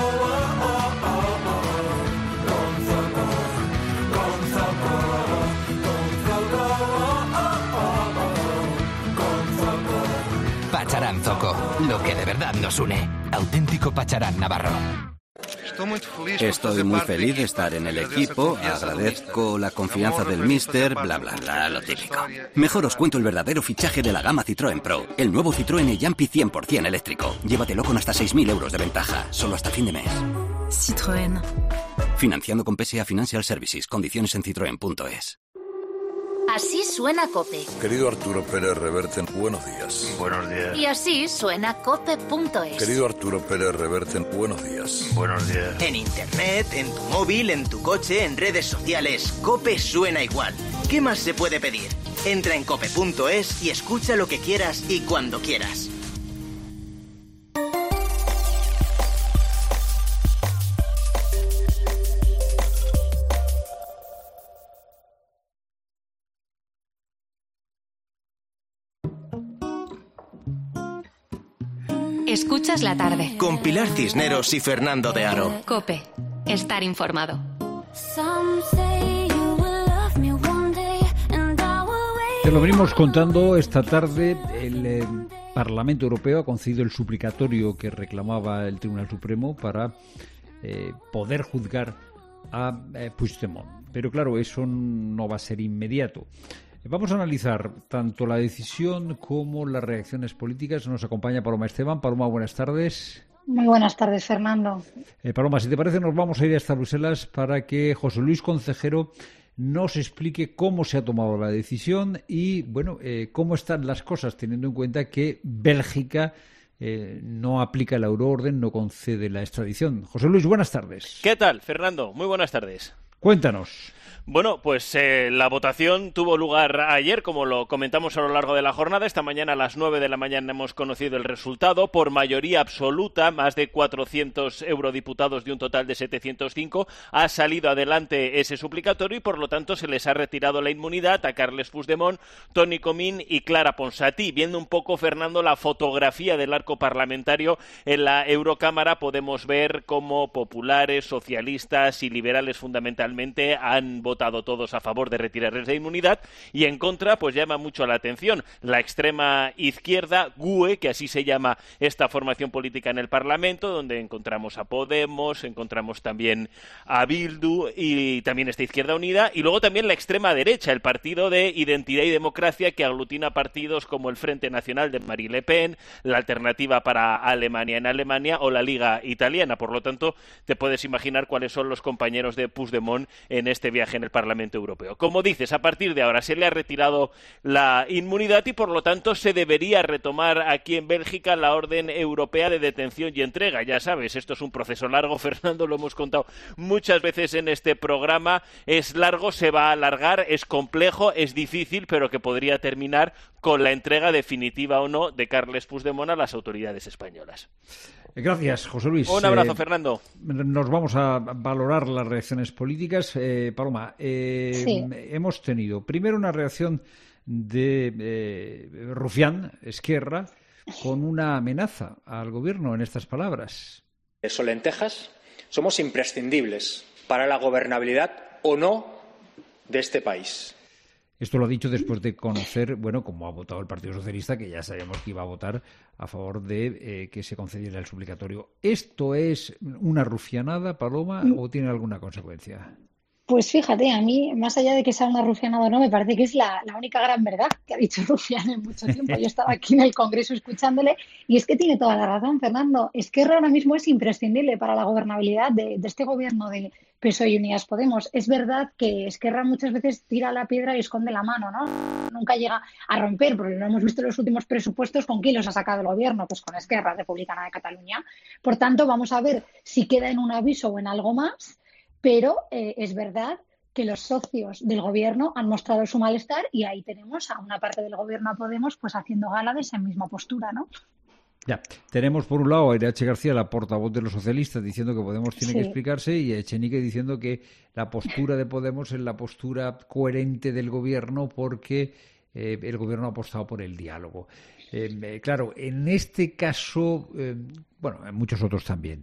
Con Zoco. Con Zoco. Con Zoco. Pacharán Zoco. Lo que de verdad nos une. Auténtico Pacharán Navarro. Estoy muy feliz de estar en el equipo, agradezco la confianza del míster, bla bla bla, lo típico. Mejor os cuento el verdadero fichaje de la gama Citroën Pro, el nuevo Citroën e-Jumpy 100% eléctrico. Llévatelo con hasta 6.000 euros de ventaja, solo hasta fin de mes. Citroën. Financiando con PSA Financial Services, condiciones en citroen.es. Así suena COPE. Querido Arturo Pérez Reverte, buenos días. Buenos días. Y así suena COPE.es. Querido Arturo Pérez Reverte, buenos días. Buenos días. En internet, en tu móvil, en tu coche, en redes sociales, COPE suena igual. ¿Qué más se puede pedir? Entra en cope.es y escucha lo que quieras y cuando quieras. Escuchas la tarde. Con Pilar Cisneros y Fernando de Aro. COPE. Estar informado. Te lo venimos contando esta tarde. El Parlamento Europeo ha concedido el suplicatorio que reclamaba el Tribunal Supremo para poder juzgar a Puigdemont. Pero claro, eso no va a ser inmediato. Vamos a analizar tanto la decisión como las reacciones políticas. Nos acompaña Paloma Esteban. Paloma, buenas tardes. Muy buenas tardes, Fernando. Paloma, si te parece, nos vamos a ir hasta Bruselas para que José Luis Concejero nos explique cómo se ha tomado la decisión y, bueno, cómo están las cosas, teniendo en cuenta que Bélgica no aplica la euroorden, no concede la extradición. José Luis, buenas tardes. ¿Qué tal, Fernando? Muy buenas tardes. Cuéntanos. Bueno, pues la votación tuvo lugar ayer, como lo comentamos a lo largo de la jornada. Esta mañana a las 9 de la mañana hemos conocido el resultado. Por mayoría absoluta, más de 400 eurodiputados de un total de 705, ha salido adelante ese suplicatorio y por lo tanto se les ha retirado la inmunidad a Carles Puigdemont, Toni Comín y Clara Ponsatí. Viendo un poco, Fernando, la fotografía del arco parlamentario en la Eurocámara, podemos ver cómo populares, socialistas y liberales fundamentalmente han votado todos a favor de retirarles la inmunidad y en contra, pues llama mucho la atención la extrema izquierda, GUE, que así se llama esta formación política en el Parlamento, donde encontramos a Podemos, encontramos también a Bildu y también esta Izquierda Unida, y luego también la extrema derecha, el Partido de Identidad y Democracia, que aglutina partidos como el Frente Nacional de Marine Le Pen, la Alternativa para Alemania en Alemania o la Liga Italiana. Por lo tanto, te puedes imaginar cuáles son los compañeros de Puigdemont en este viaje en el Parlamento Europeo. Como dices, a partir de ahora se le ha retirado la inmunidad y por lo tanto se debería retomar aquí en Bélgica la orden europea de detención y entrega. Ya sabes, esto es un proceso largo, Fernando, lo hemos contado muchas veces en este programa. Es largo, se va a alargar, es complejo, es difícil, pero que podría terminar con la entrega definitiva o no de Carles Puigdemont a las autoridades españolas. Gracias, José Luis. Un abrazo, Fernando. Nos vamos a valorar las reacciones políticas. Paloma, sí. Hemos tenido primero una reacción de Rufián, Esquerra, con una amenaza al gobierno en estas palabras. Lentejas, somos imprescindibles para la gobernabilidad o no de este país. Esto lo ha dicho después de conocer, bueno, cómo ha votado el Partido Socialista, que ya sabíamos que iba a votar a favor de que se concediera el suplicatorio. ¿Esto es una rufianada, Paloma, o tiene alguna consecuencia? Pues fíjate, a mí, más allá de que sea una rufianada o no, me parece que es la única gran verdad que ha dicho Rufián en mucho tiempo. Yo estaba aquí en el Congreso escuchándole y es que tiene toda la razón, Fernando. Esquerra ahora mismo es imprescindible para la gobernabilidad de este gobierno de PSOE y Unidas Podemos. Es verdad que Esquerra muchas veces tira la piedra y esconde la mano, ¿no? Nunca llega a romper, porque lo hemos visto en los últimos presupuestos. ¿Con quién los ha sacado el gobierno? Pues con Esquerra Republicana de Cataluña. Por tanto, vamos a ver si queda en un aviso o en algo más. Pero es verdad que los socios del gobierno han mostrado su malestar y ahí tenemos a una parte del gobierno, a Podemos, pues haciendo gala de esa misma postura, ¿no? Ya, tenemos por un lado a Irache García, la portavoz de los socialistas, diciendo que Podemos tiene que explicarse, y a Echenique diciendo que la postura de Podemos es la postura coherente del gobierno porque el gobierno ha apostado por el diálogo. Claro, en este caso, bueno, en muchos otros también,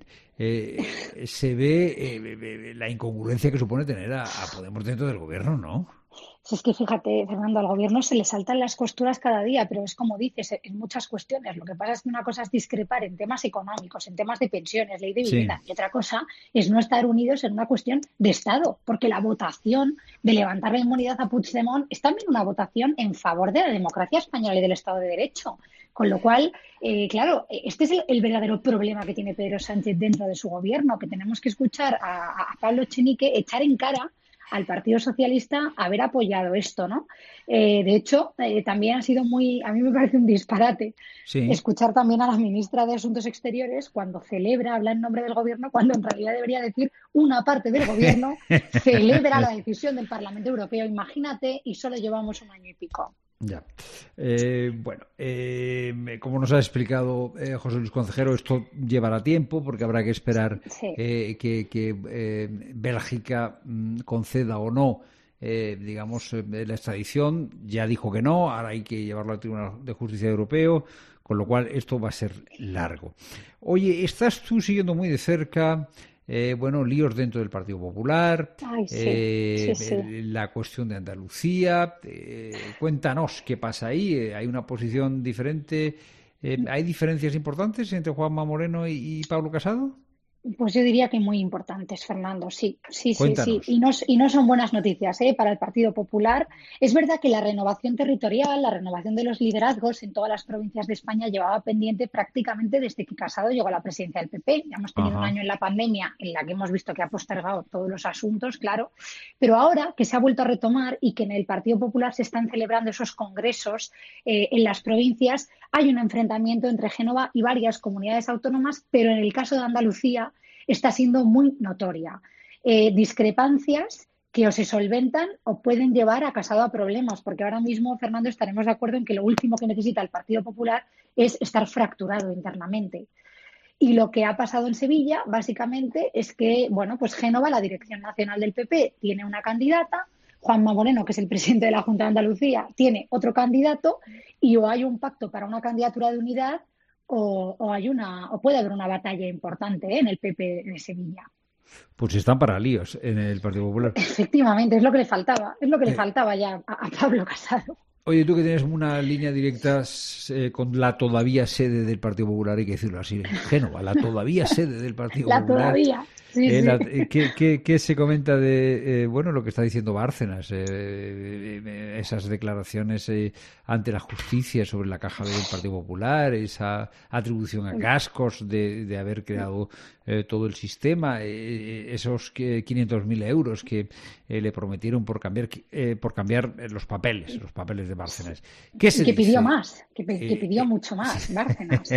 se ve la incongruencia que supone tener a Podemos dentro del gobierno, ¿no? Es que fíjate, Fernando, al gobierno se le saltan las costuras cada día, pero es como dices, en muchas cuestiones. Lo que pasa es que una cosa es discrepar en temas económicos, en temas de pensiones, ley de vivienda, y otra cosa es no estar unidos en una cuestión de Estado, porque la votación de levantar la inmunidad a Puigdemont es también una votación en favor de la democracia española y del Estado de Derecho. Con lo cual, claro, este es el verdadero problema que tiene Pedro Sánchez dentro de su gobierno, que tenemos que escuchar a Pablo Echenique echar en cara al Partido Socialista haber apoyado esto, ¿no? De hecho, también ha sido a mí me parece un disparate escuchar también a la ministra de Asuntos Exteriores cuando habla en nombre del gobierno, cuando en realidad debería decir una parte del gobierno celebra la decisión del Parlamento Europeo. Imagínate, y solo llevamos un año y pico. Ya. Bueno, como nos ha explicado José Luis Concejero, esto llevará tiempo porque habrá que esperar que Bélgica conceda o no, digamos, la extradición. Ya dijo que no, ahora hay que llevarlo al Tribunal de Justicia Europeo, con lo cual esto va a ser largo. Oye, estás tú siguiendo muy de cerca líos dentro del Partido Popular, la cuestión de Andalucía. Cuéntanos qué pasa ahí. ¿Hay una posición diferente? ¿Hay diferencias importantes entre Juanma Moreno y Pablo Casado? Pues yo diría que muy importantes, Fernando, sí. Cuéntanos. Y no son buenas noticias para el Partido Popular. Es verdad que la renovación territorial, la renovación de los liderazgos en todas las provincias de España llevaba pendiente prácticamente desde que Casado llegó a la presidencia del PP. Ya hemos tenido un año en la pandemia en la que hemos visto que ha postergado todos los asuntos, claro. Pero ahora que se ha vuelto a retomar y que en el Partido Popular se están celebrando esos congresos en las provincias, hay un enfrentamiento entre Génova y varias comunidades autónomas, pero en el caso de Andalucía está siendo muy notoria. Discrepancias que o se solventan o pueden llevar a Casado a problemas, porque ahora mismo, Fernando, estaremos de acuerdo en que lo último que necesita el Partido Popular es estar fracturado internamente. Y lo que ha pasado en Sevilla, básicamente, es que, pues Génova, la dirección nacional del PP, tiene una candidata, Juanma Moreno, que es el presidente de la Junta de Andalucía, tiene otro candidato, y o hay un pacto para una candidatura de unidad o puede haber una batalla importante en el PP de Sevilla. Pues están para líos en el Partido Popular. Efectivamente, es lo que le faltaba ya a Pablo Casado. Oye, tú que tienes una línea directa con la todavía sede del Partido Popular, hay que decirlo así, Génova, la todavía sede del Partido Popular. La todavía. Sí. ¿Qué se comenta de lo que está diciendo Bárcenas? Esas declaraciones ante la justicia sobre la caja del Partido Popular, esa atribución a Gascos de haber creado todo el sistema, esos 500.000 euros que le prometieron por cambiar los papeles de Bárcenas. ¿Qué se que dice? Pidió más, que pidió mucho más, Bárcenas.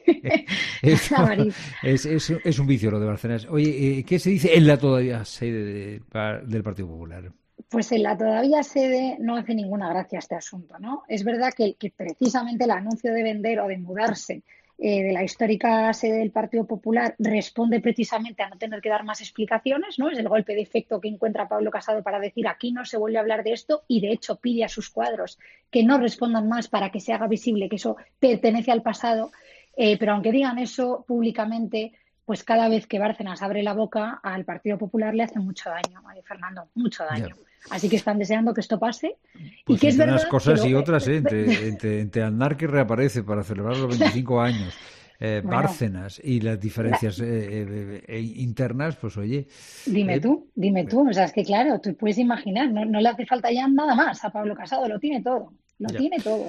Es un vicio lo de Bárcenas. Oye, ¿qué se dice en la todavía sede del Partido Popular? Pues en la todavía sede no hace ninguna gracia este asunto, ¿no? Es verdad que precisamente el anuncio de vender o de mudarse de la histórica sede del Partido Popular responde precisamente a no tener que dar más explicaciones, ¿no? Es el golpe de efecto que encuentra Pablo Casado para decir aquí no se vuelve a hablar de esto y de hecho pide a sus cuadros que no respondan más para que se haga visible que eso pertenece al pasado, pero aunque digan eso públicamente, pues cada vez que Bárcenas abre la boca al Partido Popular le hace mucho daño, Fernando, mucho daño. Ya. Así que están deseando que esto pase. Pues y que es verdad unas cosas y otras, entre Aznar que reaparece para celebrar los 25 años, Bárcenas y las diferencias internas, pues oye... Dime tú, o sea, es que claro, tú puedes imaginar, no le hace falta ya nada más a Pablo Casado, lo tiene todo, tiene todo.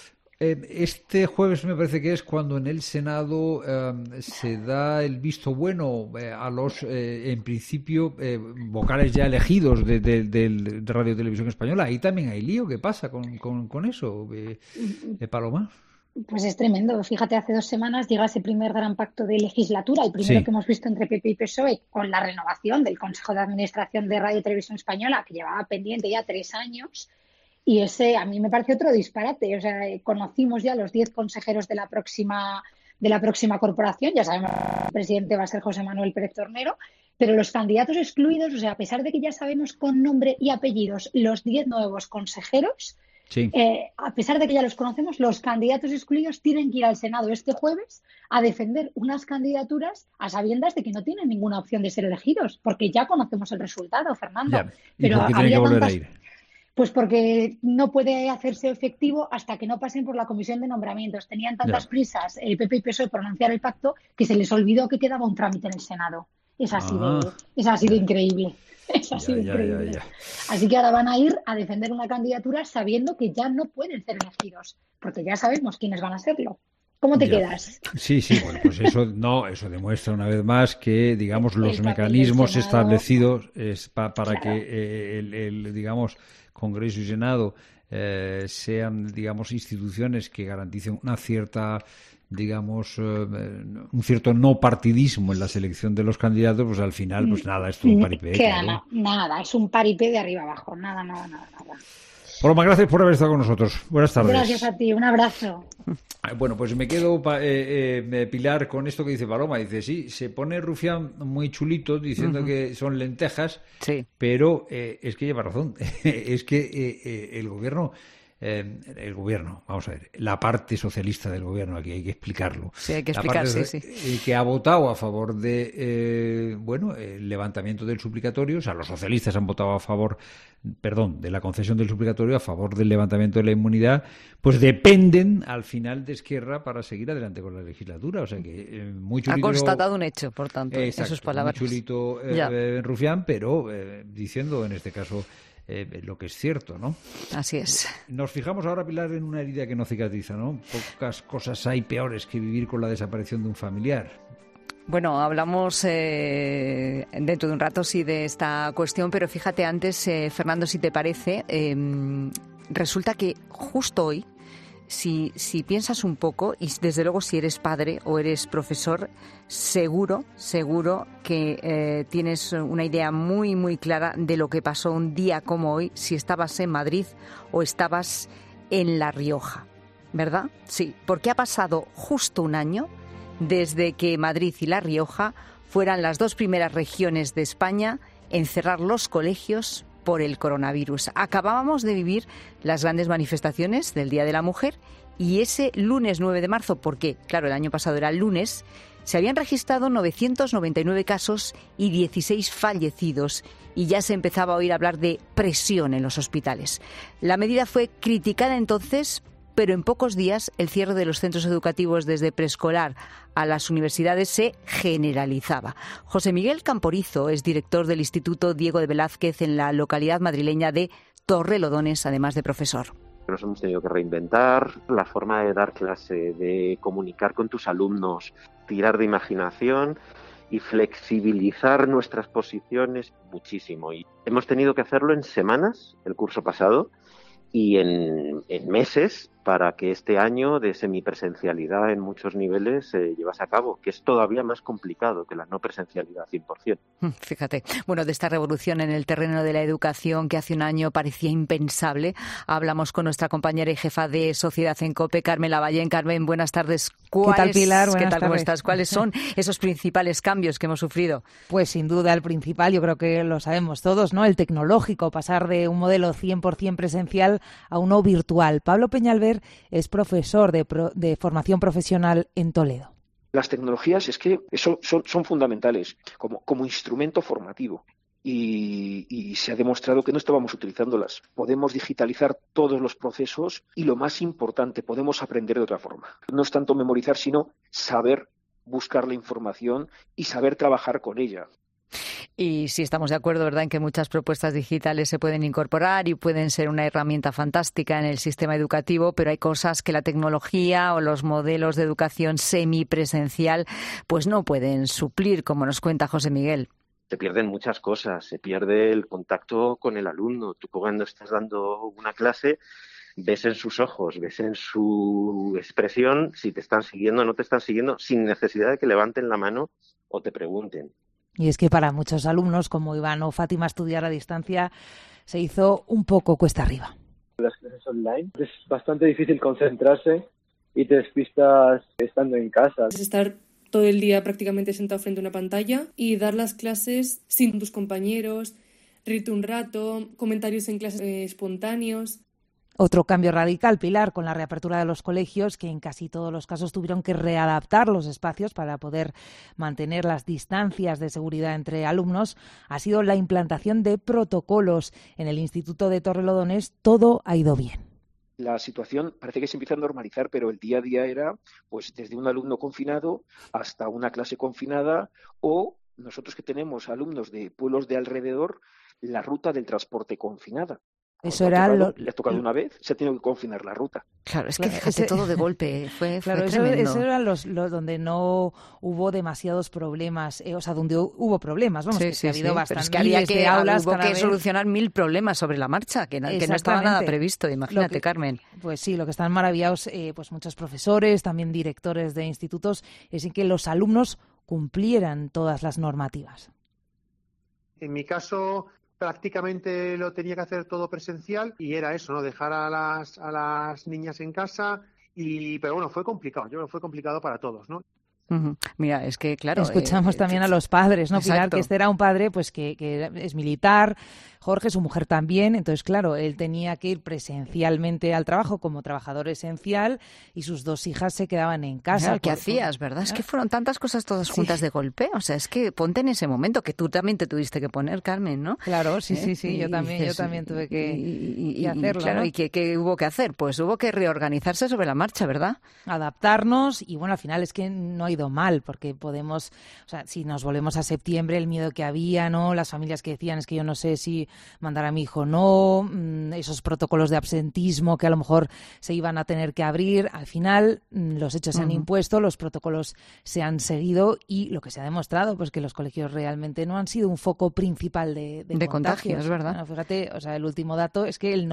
Este jueves me parece que es cuando en el Senado se da el visto bueno a los, en principio, vocales ya elegidos de Radio Televisión Española. Ahí también hay lío. ¿Qué pasa con eso, Paloma? Pues es tremendo. Fíjate, hace 2 semanas llega ese primer gran pacto de legislatura, el primero que hemos visto entre PP y PSOE, con la renovación del Consejo de Administración de Radio y Televisión Española, que llevaba pendiente ya 3 años. Y ese a mí me parece otro disparate. O sea, conocimos ya los 10 consejeros de la próxima corporación. Ya sabemos que el presidente va a ser José Manuel Pérez Tornero, pero los candidatos excluidos, o sea, a pesar de que ya sabemos con nombre y apellidos los 10 nuevos consejeros, a pesar de que ya los conocemos, los candidatos excluidos tienen que ir al Senado este jueves a defender unas candidaturas a sabiendas de que no tienen ninguna opción de ser elegidos, porque ya conocemos el resultado, Fernando. ¿Y por qué tienen que volver a ir? Pues porque no puede hacerse efectivo hasta que no pasen por la comisión de nombramientos. Tenían tantas prisas el PP y PSOE por anunciar el pacto que se les olvidó que quedaba un trámite en el Senado. Es así de increíble. Increíble. Así que ahora van a ir a defender una candidatura sabiendo que ya no pueden ser elegidos, porque ya sabemos quiénes van a serlo. ¿Cómo te quedas? Sí, bueno, pues eso demuestra una vez más que, digamos, los mecanismos establecidos para que el digamos, Congreso y Senado sean, digamos, instituciones que garanticen una cierta, digamos, un cierto no partidismo en la selección de los candidatos, pues al final, pues nada, esto es un paripé. Nada, es un paripé de arriba abajo, nada. Paloma, gracias por haber estado con nosotros. Buenas tardes. Gracias a ti, un abrazo. Bueno, pues me quedo, Pilar, con esto que dice Paloma. Dice, sí, se pone Rufián muy chulito diciendo que son lentejas, pero es que lleva razón. Es que el gobierno, vamos a ver, la parte socialista del gobierno, aquí hay que explicarlo. Sí, hay que explicar, que ha votado a favor de, el levantamiento del suplicatorio, o sea, los socialistas han votado a favor, de la concesión del suplicatorio, a favor del levantamiento de la inmunidad, pues dependen al final de Esquerra para seguir adelante con la legislatura. O sea que muy chulito. Ha constatado un hecho, por tanto, en sus palabras. Muy chulito Rufián, pero diciendo en este caso lo que es cierto, ¿no? Así es. Nos fijamos ahora, Pilar, en una herida que no cicatriza, ¿no? Pocas cosas hay peores que vivir con la desaparición de un familiar. Bueno, hablamos dentro de un rato de esta cuestión, pero fíjate antes, Fernando, si te parece, resulta que justo hoy, si piensas un poco, y desde luego si eres padre o eres profesor, seguro que tienes una idea muy, muy clara de lo que pasó un día como hoy, si estabas en Madrid o estabas en La Rioja, ¿verdad? Sí, porque ha pasado justo un año desde que Madrid y La Rioja fueran las 2 primeras regiones de España en cerrar los colegios por el coronavirus. Acabábamos de vivir las grandes manifestaciones del Día de la Mujer y ese lunes 9 de marzo, porque, claro, el año pasado era el lunes, se habían registrado 999 casos y 16 fallecidos y ya se empezaba a oír hablar de presión en los hospitales. La medida fue criticada entonces, pero en pocos días el cierre de los centros educativos desde preescolar a las universidades se generalizaba. José Miguel Camporizo es director del Instituto Diego de Velázquez en la localidad madrileña de Torrelodones, además de profesor. Nos hemos tenido que reinventar la forma de dar clase, de comunicar con tus alumnos, tirar de imaginación y flexibilizar nuestras posiciones muchísimo. Y hemos tenido que hacerlo en semanas, el curso pasado, y en meses para que este año de semipresencialidad en muchos niveles se llevase a cabo, que es todavía más complicado que la no presencialidad 100%. Fíjate, bueno, de esta revolución en el terreno de la educación que hace un año parecía impensable, hablamos con nuestra compañera y jefa de Sociedad en COPE, Carmen Lavallén. Carmen, buenas tardes. ¿Qué tal, Pilar? ¿Qué tal, cómo estás? ¿Cuáles son esos principales cambios que hemos sufrido? Pues sin duda el principal, yo creo que lo sabemos todos, ¿no? El tecnológico, pasar de un modelo 100% presencial a uno virtual. Pablo Peñalver es profesor de formación profesional en Toledo. Las tecnologías es que son fundamentales como instrumento formativo. y se ha demostrado que no estábamos utilizándolas. Podemos digitalizar todos los procesos y, lo más importante, podemos aprender de otra forma. No es tanto memorizar, sino saber buscar la información y saber trabajar con ella. Y sí, estamos de acuerdo, ¿verdad?, en que muchas propuestas digitales se pueden incorporar y pueden ser una herramienta fantástica en el sistema educativo, pero hay cosas que la tecnología o los modelos de educación semipresencial pues no pueden suplir, como nos cuenta José Miguel. Se pierden muchas cosas, se pierde el contacto con el alumno. Tú cuando estás dando una clase ves en sus ojos, ves en su expresión si te están siguiendo o no te están siguiendo, sin necesidad de que levanten la mano o te pregunten. Y es que para muchos alumnos, como Iván o Fátima, estudiar a distancia se hizo un poco cuesta arriba. Las clases online es bastante difícil concentrarse y te despistas estando en casa. Es estar todo el día prácticamente sentado frente a una pantalla y dar las clases sin tus compañeros, reírte un rato, comentarios en clases espontáneos. Otro cambio radical, Pilar, con la reapertura de los colegios, que en casi todos los casos tuvieron que readaptar los espacios para poder mantener las distancias de seguridad entre alumnos, ha sido la implantación de protocolos. En el Instituto de Torrelodones todo ha ido bien. La situación parece que se empieza a normalizar, pero el día a día era pues desde un alumno confinado hasta una clase confinada, o nosotros que tenemos alumnos de pueblos de alrededor, la ruta del transporte confinada. Eso era le ha tocado una vez, se ha tenido que confinar la ruta. Claro, es que fíjate, todo de golpe, fue claro, tremendo. Eso eran los donde no hubo demasiados problemas, o sea, donde hubo problemas, vamos, que ha habido bastantes. Pero es que hubo que solucionar 1000 problemas sobre la marcha, que no estaba nada previsto, imagínate, Carmen. Pues sí, lo que están maravillados pues muchos profesores, también directores de institutos, es en que los alumnos cumplieran todas las normativas. En mi caso, prácticamente lo tenía que hacer todo presencial y era eso, ¿no? Dejar a las niñas en casa pero bueno, fue complicado. Yo creo que fue complicado para todos, ¿no? Mira, es que claro... Escuchamos también a los padres, ¿no, exacto. Pilar? Que este era un padre pues que es militar, Jorge, su mujer también, entonces claro, él tenía que ir presencialmente al trabajo como trabajador esencial y sus 2 hijas se quedaban en casa. Claro, ¿qué hacías, verdad? Es que fueron tantas cosas todas juntas de golpe, o sea, es que ponte en ese momento, que tú también te tuviste que poner, Carmen, ¿no? Claro, sí, yo también tuve que hacerlo. Claro, ¿no? ¿y qué hubo que hacer? Pues hubo que reorganizarse sobre la marcha, ¿verdad? Adaptarnos y bueno, al final es que no ha ido mal, porque podemos, o sea, si nos volvemos a septiembre, el miedo que había, ¿no? Las familias que decían, es que yo no sé si mandar a mi hijo o no, esos protocolos de absentismo que a lo mejor se iban a tener que abrir, al final los hechos se han impuesto, los protocolos se han seguido y lo que se ha demostrado, pues que los colegios realmente no han sido un foco principal de contagios, es verdad. Bueno, fíjate, o sea, el último dato es que el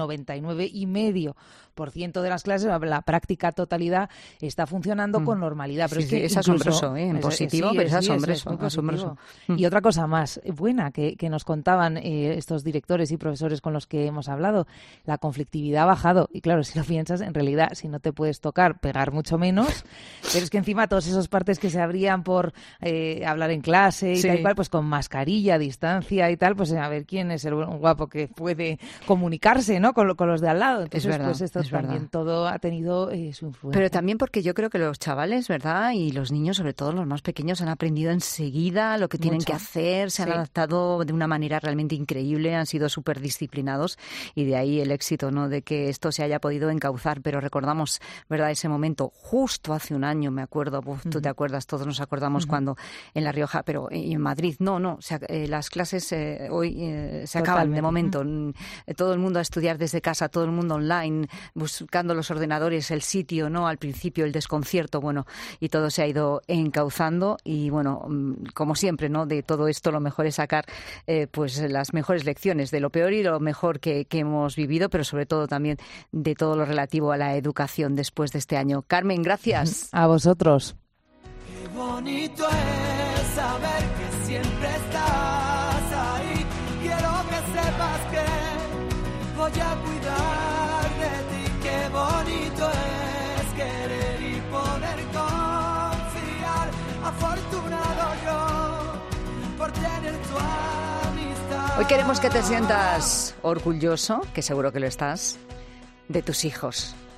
99,5% de las clases, la práctica totalidad, está funcionando con normalidad. Pero es que es asombroso, en positivo, pero es asombroso. Y otra cosa más buena que nos contaban estos directores y profesores con los que hemos hablado, la conflictividad ha bajado. Y claro, si lo piensas, en realidad, si no te puedes tocar, pegar mucho menos, pero es que encima todas esas partes que se abrían por hablar en clase y tal y cual, pues con mascarilla, distancia y tal, pues a ver quién es el guapo que puede comunicarse, ¿no? con los de al lado. Entonces, es verdad, pues esto también todo ha tenido su influencia. Pero también porque yo creo que los chavales, ¿verdad? Y los niños, sobre todo los más pequeños, han aprendido enseguida lo que tienen que hacer, se han adaptado de una manera realmente increíble, han sido súper disciplinados y de ahí el éxito, ¿no? De que esto se haya podido encauzar. Pero recordamos, ¿verdad? Ese momento justo hace un año, me acuerdo, tú te acuerdas, todos nos acordamos cuando en La Rioja, pero en Madrid no, las clases hoy se acaban de momento. Todo el mundo a estudiar desde casa, todo el mundo online, buscando los ordenadores, el sitio, ¿no? Al principio el desconcierto, bueno, y todo se ha ido encauzando y bueno, como siempre, ¿no? De todo esto lo mejor es sacar pues las mejores lecciones de lo peor y lo mejor que hemos vivido, pero sobre todo también de todo lo relativo a la educación después de este año. Carmen, gracias. A vosotros. Qué bonito es saber que siempre estás ahí. Quiero que sepas que voy a cuidar de ti. Qué bonito es querer y poder confiar. Afortunado yo por tener tu amistad. Hoy queremos que te sientas orgulloso, que seguro que lo estás, de tus hijos.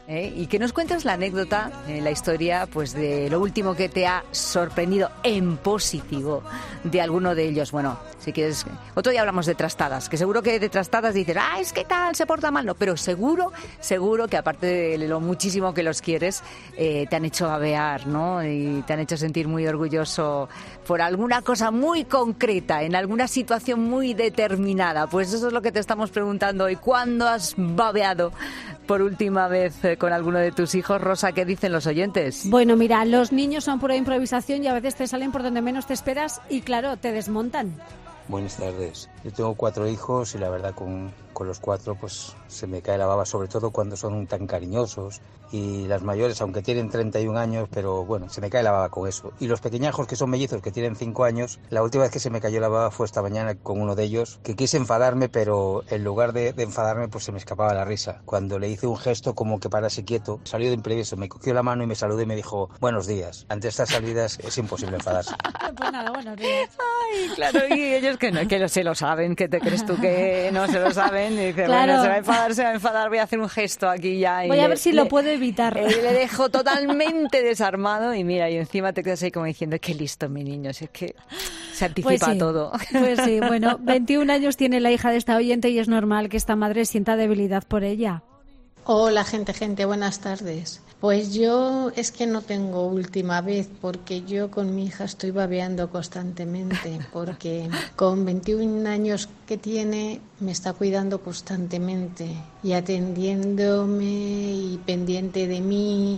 Y que nos cuentes la anécdota, la historia, pues de lo último que te ha sorprendido en positivo de alguno de ellos. Bueno, si quieres, otro día hablamos de trastadas, que seguro que de trastadas dices, es que tal, se porta mal, no, pero seguro que aparte de lo muchísimo que los quieres, te han hecho babear, ¿no? Y te han hecho sentir muy orgulloso por alguna cosa muy concreta, en alguna situación muy determinada. Pues eso es lo que te estamos preguntando hoy. ¿Cuándo has babeado por última vez con alguno de tus hijos? Rosa, ¿qué dicen los oyentes? Bueno, mira, los niños son pura improvisación y a veces te salen por donde menos te esperas y, claro, te desmontan. Buenas tardes. Yo tengo 4 hijos y la verdad con los 4 pues se me cae la baba, sobre todo cuando son tan cariñosos. Y las mayores, aunque tienen 31 años, pero bueno, se me cae la baba con eso. Y los pequeñajos, que son mellizos, que tienen 5 años, la última vez que se me cayó la baba fue esta mañana con uno de ellos, que quise enfadarme, pero en lugar de enfadarme, pues se me escapaba la risa. Cuando le hice un gesto como que parase quieto, salió de imprevisto, me cogió la mano y me saludó y me dijo, buenos días. Ante estas salidas es imposible enfadarse. Pues nada, buenos días. Ay, claro, y ellos que no se lo saben, ¿qué te crees tú que no se lo saben? Y dice, claro. Bueno, se va a enfadar, voy a hacer un gesto aquí ya. Voy a ver si lo puedo evitar. Le dejo totalmente desarmado y mira, y encima te quedas ahí como diciendo, qué listo mi niño, si es que se anticipa pues sí, todo. Pues sí, bueno, 21 años tiene la hija de esta oyente y es normal que esta madre sienta debilidad por ella. Hola gente, buenas tardes. Pues yo es que no tengo última vez porque yo con mi hija estoy babeando constantemente porque con 21 años que tiene me está cuidando constantemente y atendiéndome y pendiente de mí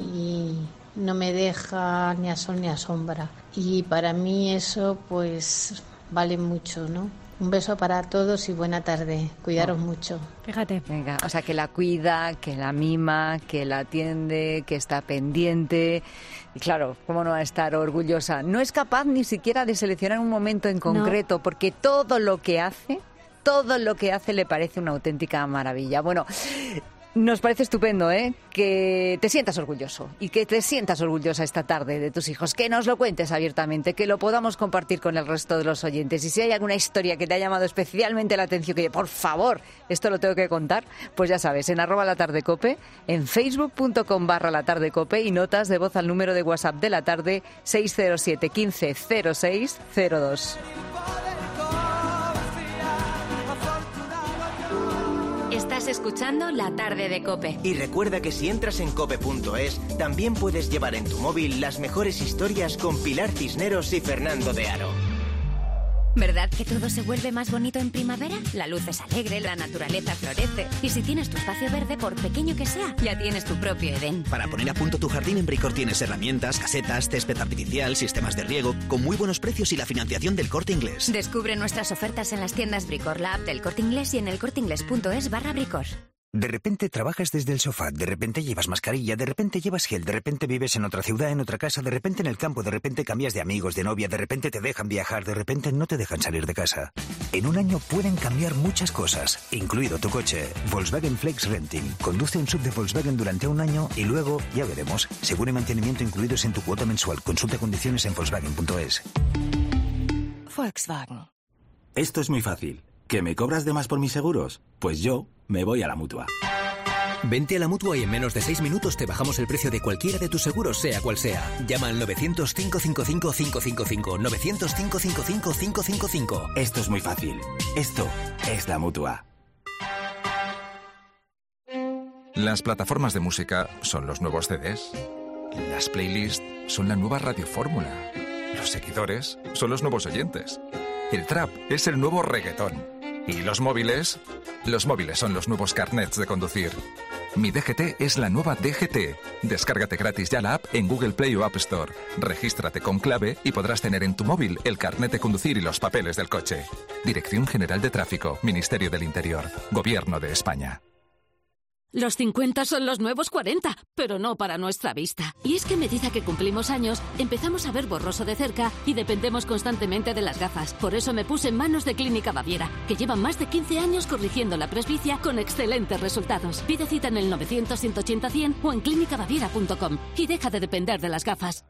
y no me deja ni a sol ni a sombra. Y para mí eso pues vale mucho, ¿no? Un beso para todos y buena tarde. Cuidaros mucho. Fíjate. Venga, o sea, que la cuida, que la mima, que la atiende, que está pendiente. Y claro, ¿cómo no va a estar orgullosa? No es capaz ni siquiera de seleccionar un momento en concreto, porque todo lo que hace le parece una auténtica maravilla. Bueno, nos parece estupendo, que te sientas orgulloso y que te sientas orgullosa esta tarde de tus hijos, que nos lo cuentes abiertamente, que lo podamos compartir con el resto de los oyentes. Y si hay alguna historia que te ha llamado especialmente la atención, que por favor, esto lo tengo que contar, pues ya sabes, en @latardecope, en facebook.com/latardecope y notas de voz al número de WhatsApp de la tarde 607 15 06 02. Estás escuchando La Tarde de COPE. Y recuerda que si entras en cope.es, también puedes llevar en tu móvil las mejores historias con Pilar Cisneros y Fernando de Aro. ¿Verdad que todo se vuelve más bonito en primavera? La luz es alegre, la naturaleza florece. Y si tienes tu espacio verde, por pequeño que sea, ya tienes tu propio Edén. Para poner a punto tu jardín, en Bricor tienes herramientas, casetas, césped artificial, sistemas de riego, con muy buenos precios y la financiación del Corte Inglés. Descubre nuestras ofertas en las tiendas Bricor, la app del Corte Inglés y en elcorteingles.es/Bricor. De repente trabajas desde el sofá, de repente llevas mascarilla, de repente llevas gel, de repente vives en otra ciudad, en otra casa, de repente en el campo, de repente cambias de amigos, de novia, de repente te dejan viajar, de repente no te dejan salir de casa. En un año pueden cambiar muchas cosas, incluido tu coche. Volkswagen Flex Renting. Conduce un SUV de Volkswagen durante un año y luego, ya veremos, seguro y mantenimiento incluidos en tu cuota mensual. Consulta condiciones en Volkswagen.es. Volkswagen. Esto es muy fácil. ¿Que me cobras de más por mis seguros? Pues yo me voy a la Mutua. Vente a la Mutua y en menos de 6 minutos te bajamos el precio de cualquiera de tus seguros, sea cual sea. Llama al 900-555-555. 900-555-555. Esto es muy fácil. Esto es la Mutua. Las plataformas de música son los nuevos CDs. Las playlists son la nueva radiofórmula. Los seguidores son los nuevos oyentes. El trap es el nuevo reggaetón. ¿Y los móviles? Los móviles son los nuevos carnets de conducir. Mi DGT es la nueva DGT. Descárgate gratis ya la app en Google Play o App Store. Regístrate con clave y podrás tener en tu móvil el carnet de conducir y los papeles del coche. Dirección General de Tráfico, Ministerio del Interior, Gobierno de España. Los 50 son los nuevos 40, pero no para nuestra vista. Y es que a medida que cumplimos años, empezamos a ver borroso de cerca y dependemos constantemente de las gafas. Por eso me puse en manos de Clínica Baviera, que llevan más de 15 años corrigiendo la presbicia con excelentes resultados. Pide cita en el 900-180-100 o en clínicabaviera.com y deja de depender de las gafas.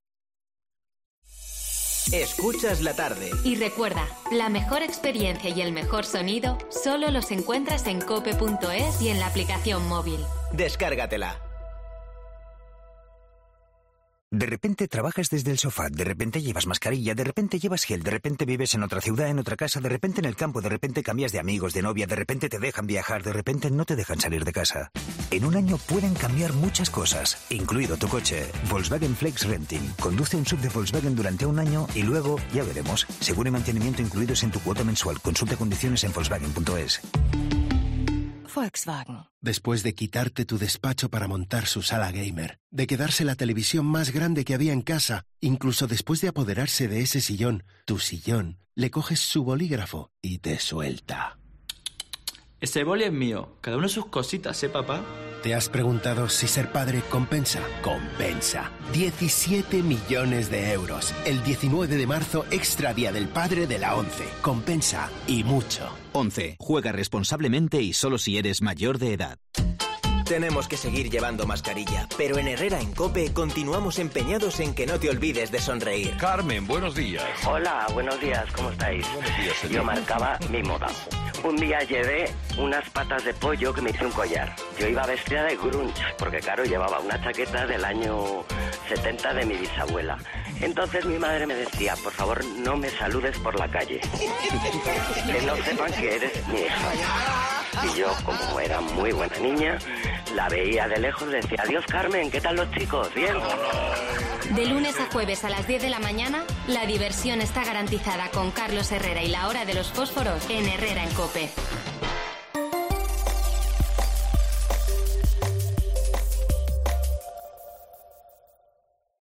Escuchas la tarde. Y recuerda, la mejor experiencia y el mejor sonido solo los encuentras en cope.es y en la aplicación móvil. Descárgatela. De repente trabajas desde el sofá, de repente llevas mascarilla, de repente llevas gel, de repente vives en otra ciudad, en otra casa, de repente en el campo, de repente cambias de amigos, de novia, de repente te dejan viajar, de repente no te dejan salir de casa. En un año pueden cambiar muchas cosas, incluido tu coche. Volkswagen Flex Renting. Conduce un SUV de Volkswagen durante un año y luego, ya veremos, seguro y mantenimiento incluidos en tu cuota mensual. Consulta condiciones en Volkswagen.es. Volkswagen. Después de quitarte tu despacho para montar su sala gamer, de quedarse la televisión más grande que había en casa, incluso después de apoderarse de ese sillón, tu sillón, le coges su bolígrafo y te suelta. Ese boli es mío. Cada uno sus cositas, ¿eh, papá? ¿Te has preguntado si ser padre compensa? Compensa. 17 millones de euros. El 19 de marzo, extra día del padre de la ONCE. Compensa y mucho. ONCE. Juega responsablemente y solo si eres mayor de edad. Tenemos que seguir llevando mascarilla, pero en Herrera en COPE continuamos empeñados en que no te olvides de sonreír. Carmen, buenos días. Hola, buenos días, ¿cómo estáis? Buenos días, señor. Yo marcaba mi moda. Un día llevé unas patas de pollo que me hice un collar. Yo iba vestida de grunge, porque claro, llevaba una chaqueta del año 70 de mi bisabuela. Entonces mi madre me decía, por favor, no me saludes por la calle. Que no sepan que eres mi hija. Y yo, como era muy buena niña, la veía de lejos y decía, adiós Carmen, ¿qué tal los chicos? ¿Bien? De lunes a jueves a las 10 de la mañana, la diversión está garantizada con Carlos Herrera y la hora de los fósforos en Herrera en COPE.